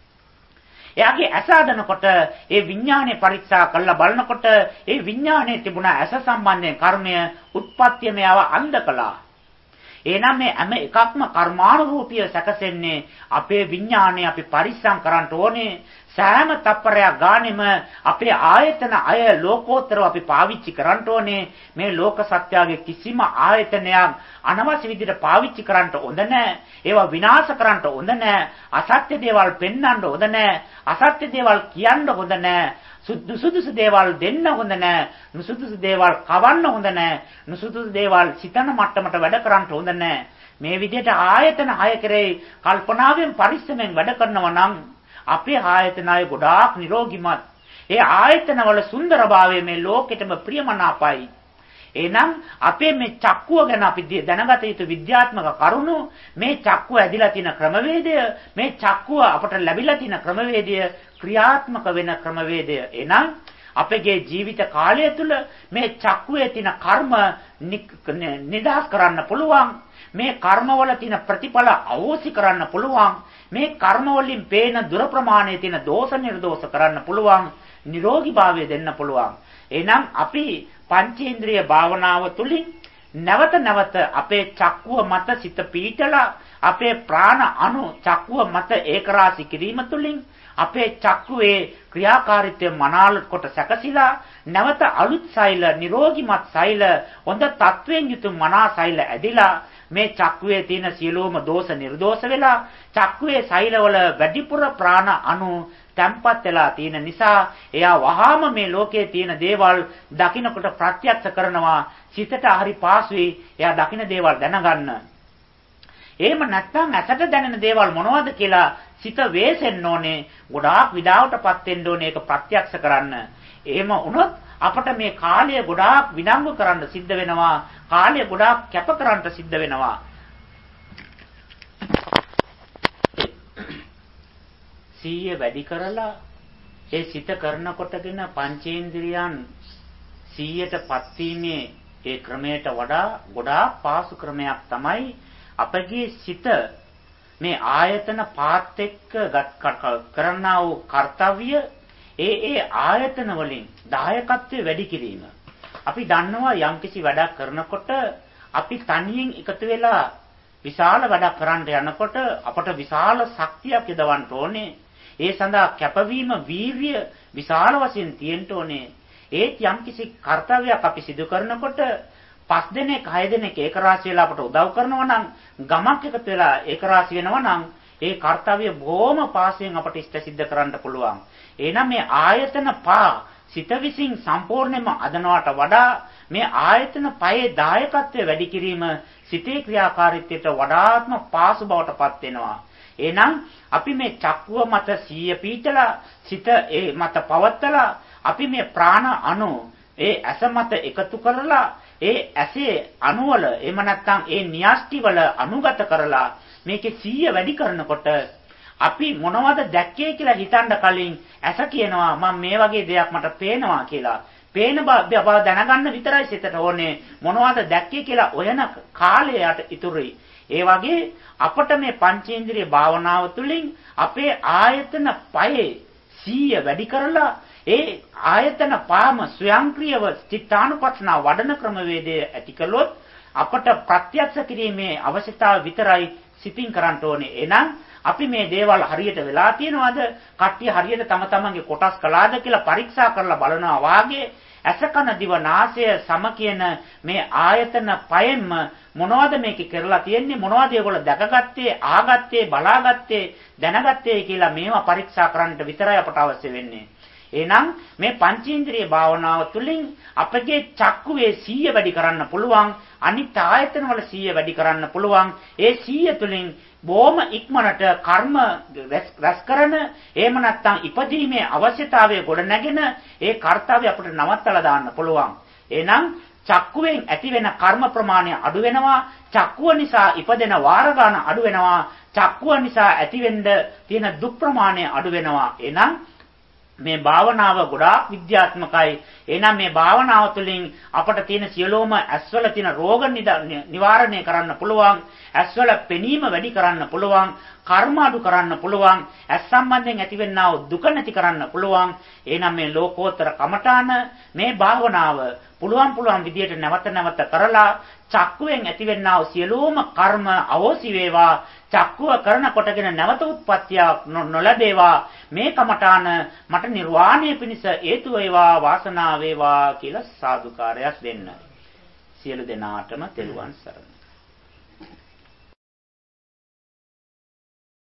එයාගේ ඇස හදනකොට ඒ විඥානය පරීක්ෂා කරලා බලනකොට ඒ විඥානයේ තිබුණ ඇස සම්බන්ධයෙන් කර්මය උත්පත්තිය මෙයව අන්ධ කළා. එහෙනම් මේ හැම එකක්ම කර්මානුරූපීව සැකසෙන්නේ අපේ විඥානය අපි පරිස්සම් කරන්න ඕනේ. සෑම තප්පරයක් ගානෙම අපේ ආයතන අය ලෝකෝත්තරව අපි පාවිච්චි කරන්න ඕනේ. මේ ලෝක සත්‍යයේ කිසිම ආයතනයක් අනවශ්‍ය විදිහට පාවිච්චි කරන්න හොඳ නැහැ. ඒවා විනාශ කරන්න හොඳ නැහැ. අසත්‍ය දේවල් පෙන්වන්න හොඳ නැහැ. අසත්‍ය දේවල් කියන්න හොඳ නැහැ. සුදුසු දේවල් දෙන්න හොඳ නැහැ. නුසුදුසු දේවල් කවන්න හොඳ නැහැ. නුසුදුසු දේවල් සිතන මට්ටමට වැඩ කරන්න හොඳ නැහැ. මේ විදිහට ආයතන හය කරේ කල්පනාවෙන් පරිස්සමෙන් වැඩ කරනවා නම් අපේ ආයතන අය ගොඩාක් නිරෝගිමත්. ඒ ආයතන වල සුන්දරභාවය මේ ලෝකෙටම ප්‍රියමනාපයි. එහෙනම් අපේ මේ චක්කුව ගැන අපි දැනගත යුතු විද්‍යාත්මක කරුණු මේ චක්කුව ඇදිලා තියෙන ක්‍රමවේදය, මේ චක්කුව අපට ලැබිලා තියෙන ක්‍රමවේදය, ක්‍රියාත්මක වෙන ක්‍රමවේදය. එහෙනම් අපගේ ජීවිත කාලය තුළ මේ චක්කුවේ තියෙන කර්ම නිදහස් කරන්න පුළුවන්. මේ කර්මවල තියෙන ප්‍රතිඵල අවෝසි කරන්න පුළුවන්. මේ කර්ම වලින් පේන දුර ප්‍රමාණයේ තියෙන දෝෂ නිර්දෝෂ කරන්න පුළුවන්. නිරෝගීභාවය දෙන්න පුළුවන්. එහෙනම් අපි පංචේන්ද්‍රිය භාවනාව තුළින් නැවත නැවත අපේ චක්කුව මත සිත පීඨලා අපේ ප්‍රාණ අණු චක්කුව මත ඒකරාශී කිරීම තුළින් අපේ චක්කුවේ ක්‍රියාකාරීත්වය මනාල කොට සැකසීලා නැවත අලුත් සෛල නිරෝගීමත් සෛල හොඳ තත්වයෙන් යුතු මනා සෛල ඇදිලා මේ චක්කුවේ තියෙන සියලුම දෝෂ නිර්දෝෂ වෙලා චක්කුවේ සෛලවල වැඩිපුර ප්‍රාණ අණු තැම්පත් වෙලා තියෙන නිසා එයා වහාම මේ ලෝකයේ තියෙන දේවල් දකින්නකොට ප්‍රත්‍යක්ෂ කරනවා. සිතට හරි පාසුයි එයා දකින්න දේවල් දැනගන්න. එහෙම නැත්නම් ඇසට දැනෙන දේවල් මොනවද කියලා සිත වේසෙන්න ඕනේ. ගොඩාක් විඩාවටපත් වෙන්න ඕනේ ඒක ප්‍රත්‍යක්ෂ කරන්න. එහෙම වුණොත් අපට මේ කාලය ගොඩාක් විනංගු කරන්න සිද්ධ වෙනවා. කාලය ගොඩාක් කැප කරන්න සිද්ධ වෙනවා. සීය වැඩි කරලා ඒ සිත කරනකොටගෙන පංචේන්ද්‍රියන් සීයටපත් වීමේ ඒ ක්‍රමයට වඩා ගොඩාක් පාසු ක්‍රමයක් තමයි අපගේ සිත මේ ආයතන පාත් එක්ක කරනා වූ කාර්යය ඒ ඒ ආයතන වලින් දායකත්වය වැඩි කිරීම. අපි දන්නවා යම්කිසි වැඩක් කරනකොට අපි තනියෙන් එකතු වෙලා විශාල වැඩක් කරන්න යනකොට අපට විශාල ශක්තියක් යොදවන්න ඕනේ. ඒ සඳහා කැපවීම වීර්ය විශාල වශයෙන් තියෙන්න ඕනේ. ඒත් යම්කිසි කාර්යයක් අපි සිදු කරනකොට පස් දෙනෙක් හය දෙනෙක් ඒක රාශි වෙලා අපට උදව් කරනවා නම් ගමක් එකතු වෙලා ඒක රාශි වෙනවා නම් ඒ කාර්යය බොහොම පාසයෙන් අපට ඉෂ්ට සිද්ධ කරන්න පුළුවන්. එහෙනම් මේ ආයතන පහ සිත විසින් සම්පූර්ණයෙන්ම අදනවට වඩා මේ ආයතන පහේ දායකත්වය වැඩි කිරීම සිතේ ක්‍රියාකාරීත්වයට වඩාත්ම පාසු බවට පත් වෙනවා. එහෙනම් අපි මේ චක්කුව මත සිහිය පීඨලා සිත ඒ මත පවත්තලා අපි මේ ප්‍රාණ අණු ඒ ඇස මත එකතු කරලා ඒ ඇසේ අණුවල එහෙම නැත්නම් ඒ න්‍යාස්ටි වල අනුගත කරලා මේකේ සිහිය වැඩි කරනකොට අපි මොනවද දැක්කේ කියලා හිතන්න කලින් ඇස කියනවා මම මේ වගේ දෙයක් මට පේනවා කියලා. පේන බව දැනගන්න විතරයි සිතට ඕනේ. මොනවද දැක්කේ කියලා ඔයන කාලයට ඉතුරුයි. ඒ වගේ අපට මේ පංචේන්ද්‍රිය භාවනාව තුළින් අපේ ආයතන පහේ සිහිය වැඩි කරලා ඒ ආයතන පාම ස්වයංක්‍රීයව චිත්තානුපස්සනා වඩන ක්‍රමවේදය ඇති කළොත් අපට ප්‍රත්‍යක්ෂ කිරීමේ අවශ්‍යතාව විතරයි සිතින් කරන්න ඕනේ. එහෙනම් අපි මේ දේවල් හරියට වෙලා තියෙනවද? කට්ටිය හරියට තම තමන්ගේ කොටස් කළාද කියලා පරීක්ෂා කරලා බලනවා වාගේ ඇස කන දිව නාසය සම කියන මේ ආයතන පහෙන්ම මොනවද මේක කරලා තියෙන්නේ? මොනවද ඒගොල්ලෝ දැකගත්තේ, ආගත්තේ, බලාගත්තේ, දැනගත්තේ කියලා මේවා පරීක්ෂා කරන්නට විතරයි අපට අවශ්‍ය වෙන්නේ. එහෙනම් මේ පංචේන්ද්‍රිය භාවනාව තුළින් අපගේ චක්කුවේ සීය වැඩි කරන්න පුළුවන්, අනිත් ආයතන වල සීය වැඩි කරන්න පුළුවන්. ඒ සීය තුළින් බොහොම ඉක්මනට කර්ම රැස් කරන එහෙම නැත්නම් ඉපදීමේ අවශ්‍යතාවය ගොඩ නැගෙන ඒ කාර්යය අපිට නවත්තලා දාන්න පුළුවන්. එහෙනම් චක්කුවෙන් ඇතිවෙන කර්ම ප්‍රමාණය අඩු වෙනවා. චක්කුව නිසා ඉපදෙන වාර ගන්න අඩු වෙනවා. චක්කුව නිසා ඇතිවෙන්න තියෙන දුක් ප්‍රමාණය අඩු වෙනවා. එහෙනම් මේ භාවනාව ගොඩාක් විද්‍යාත්මකයි. එහෙනම් මේ භාවනාව තුළින් අපට තියෙන සියලුම ඇස්වල තියෙන රෝග නිවාරණය කරන්න පුළුවන්. ඇස්වල පෙනීම වැඩි කරන්න පුළුවන්. කර්ම අඩු කරන්න පුළුවන්. ඇස් සම්බන්ධයෙන් ඇතිවෙනා වූ දුක නැති කරන්න පුළුවන්. එහෙනම් මේ ලෝකෝත්තර කමඨාන මේ භාවනාව පුළුවන් පුළුවන් විදියට නැවත නැවත කරලා චක්කුවෙන් ඇතිවෙනා වූ සියලුම කර්ම අවෝසි වේවා. චක්කුව කරන කොටගෙන නැවත උත්පත්තියක් නොලැබේවා. මේ කමඨාන මට නිර්වාණය පිණිස හේතු වේවා, වාසනාව වේවා කියලා සාදුකාරයක් දෙන්න. සියලු දෙනාටම තෙරුවන් සරණයි.